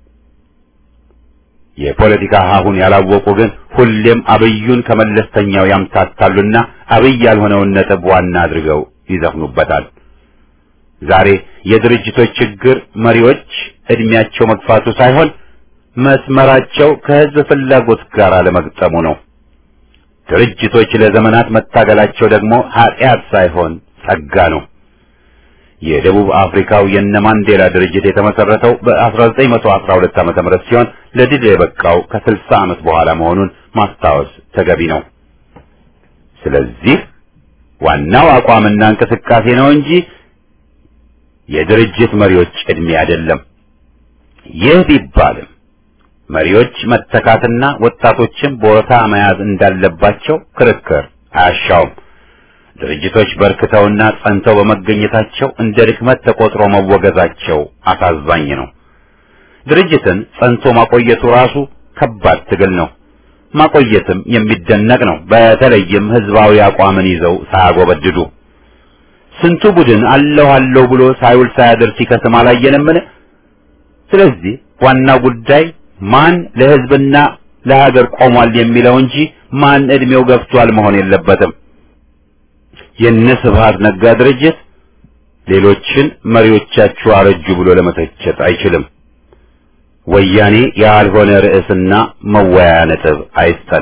የፖለቲካ ሀሁን ያላወቁ ግን ሁሌም አብዩን ከመለስተኛው ያምታታሉና አብይ ያልሆነውን ነጥብ ዋና አድርገው ይዘፍኑበታል። ዛሬ የድርጅቶች ችግር መሪዎች ዕድሜያቸው መግፋቱ ሳይሆን መስመራቸው ከህዝብ ፍላጎት ጋር አለመግጠሙ ነው። ድርጅቶች ለዘመናት መታገላቸው ደግሞ ኃጢአት ሳይሆን ጸጋ ነው። የደቡብ አፍሪካው የነ ማንዴላ ድርጅት የተመሰረተው በአስራ ዘጠኝ መቶ አስራ ሁለት ዓመተ ምህረት ሲሆን ለድል የበቃው ከስልሳ ዓመት በኋላ መሆኑን ማስታወስ ተገቢ ነው። ስለዚህ ዋናው አቋምና እንቅስቃሴ ነው እንጂ የድርጅት መሪዎች ዕድሜ አይደለም። ይህ ቢባልም መሪዎች መተካትና ወጣቶችን ቦታ መያዝ እንዳለባቸው ክርክር አያሻውም። ድርጅቶች በርክተውና ጸንተው በመገኘታቸው እንደ ድክመት ተቆጥሮ መወገዛቸው አሳዛኝ ነው። ድርጅትን ጸንቶ ማቆየቱ ራሱ ከባድ ትግል ነው። ማቆየትም የሚደነቅ ነው። በተለይም ህዝባዊ አቋምን ይዘው ሳያጎበድዱ ስንቱ ቡድን አለሁ አለሁ ብሎ ሳይውል ሳያድር ሲከስም አላየንምን? ስለዚህ ዋናው ጉዳይ ማን ለህዝብና ለሀገር ቆሟል የሚለው እንጂ ማን እድሜው ገፍቷል መሆን የለበትም። የነ ስብሐት ነጋ ድርጅት ሌሎችን መሪዎቻቸው አረጁ ብሎ ለመተቸት አይችልም። ወያኔ ያልሆነ ርዕስና መወያያ ነጥብ አይስጠን።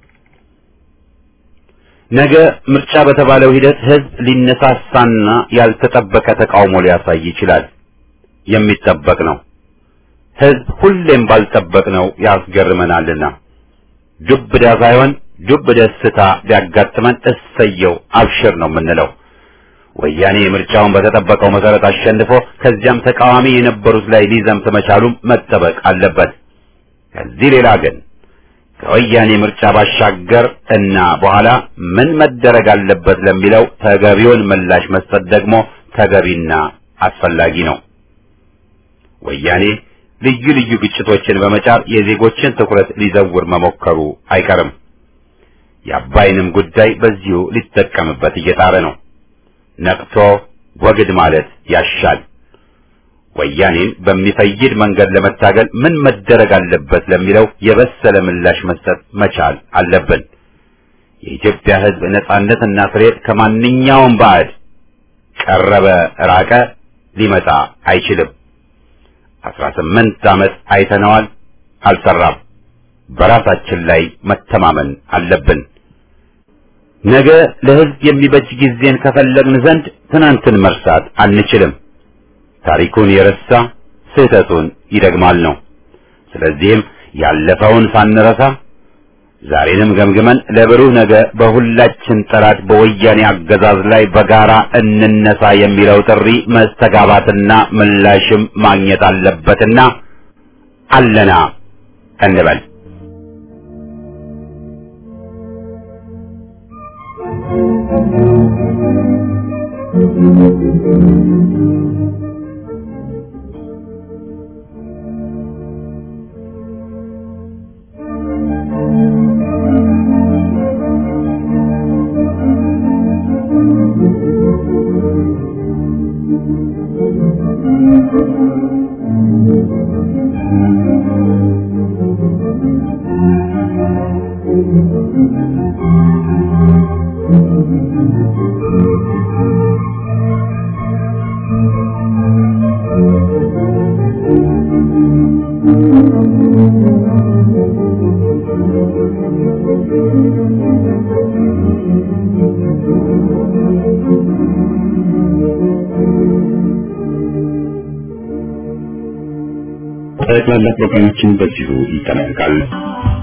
ነገ ምርጫ በተባለው ሂደት ህዝብ ሊነሳሳና ያልተጠበቀ ተቃውሞ ሊያሳይ ይችላል። የሚጠበቅ ነው። ህዝብ ሁሌም ባልጠበቅነው ያስገርመናልና ዱብዳ ሳይሆን ዱብ ደስታ ቢያጋጥመን እሰየው አብሽር ነው የምንለው። ወያኔ ምርጫውን በተጠበቀው መሰረት አሸንፎ ከዚያም ተቃዋሚ የነበሩት ላይ ሊዘምት መቻሉም መጠበቅ አለበት። ከዚህ ሌላ ግን ከወያኔ ምርጫ ባሻገር እና በኋላ ምን መደረግ አለበት ለሚለው ተገቢውን ምላሽ መስጠት ደግሞ ተገቢና አስፈላጊ ነው። ወያኔ ልዩ ልዩ ግጭቶችን በመጫር የዜጎችን ትኩረት ሊዘውር መሞከሩ አይቀርም። የአባይንም ጉዳይ በዚሁ ሊጠቀምበት እየጣረ ነው። ነቅቶ ወግድ ማለት ያሻል። ወያኔን በሚፈይድ መንገድ ለመታገል ምን መደረግ አለበት ለሚለው የበሰለ ምላሽ መስጠት መቻል አለብን። የኢትዮጵያ ሕዝብ ነጻነትና ፍሬት ከማንኛውም ባዕድ ቀረበ ራቀ ሊመጣ አይችልም። አስራ ስምንት ዓመት አይተነዋል፣ አልሰራም። በራሳችን ላይ መተማመን አለብን። ነገ ለሕዝብ የሚበጅ ጊዜን ከፈለግን ዘንድ ትናንትን መርሳት አንችልም። ታሪኩን የረሳ ስህተቱን ይደግማል ነው። ስለዚህም ያለፈውን ሳንረሳ ዛሬንም ገምግመን ለብሩህ ነገ በሁላችን ጥረት በወያኔ አገዛዝ ላይ በጋራ እንነሳ የሚለው ጥሪ መስተጋባትና ምላሽም ማግኘት አለበትና አለና እንበል። ጠቅላላ ፕሮግራማችን በዚሁ ይጠናቀቃል።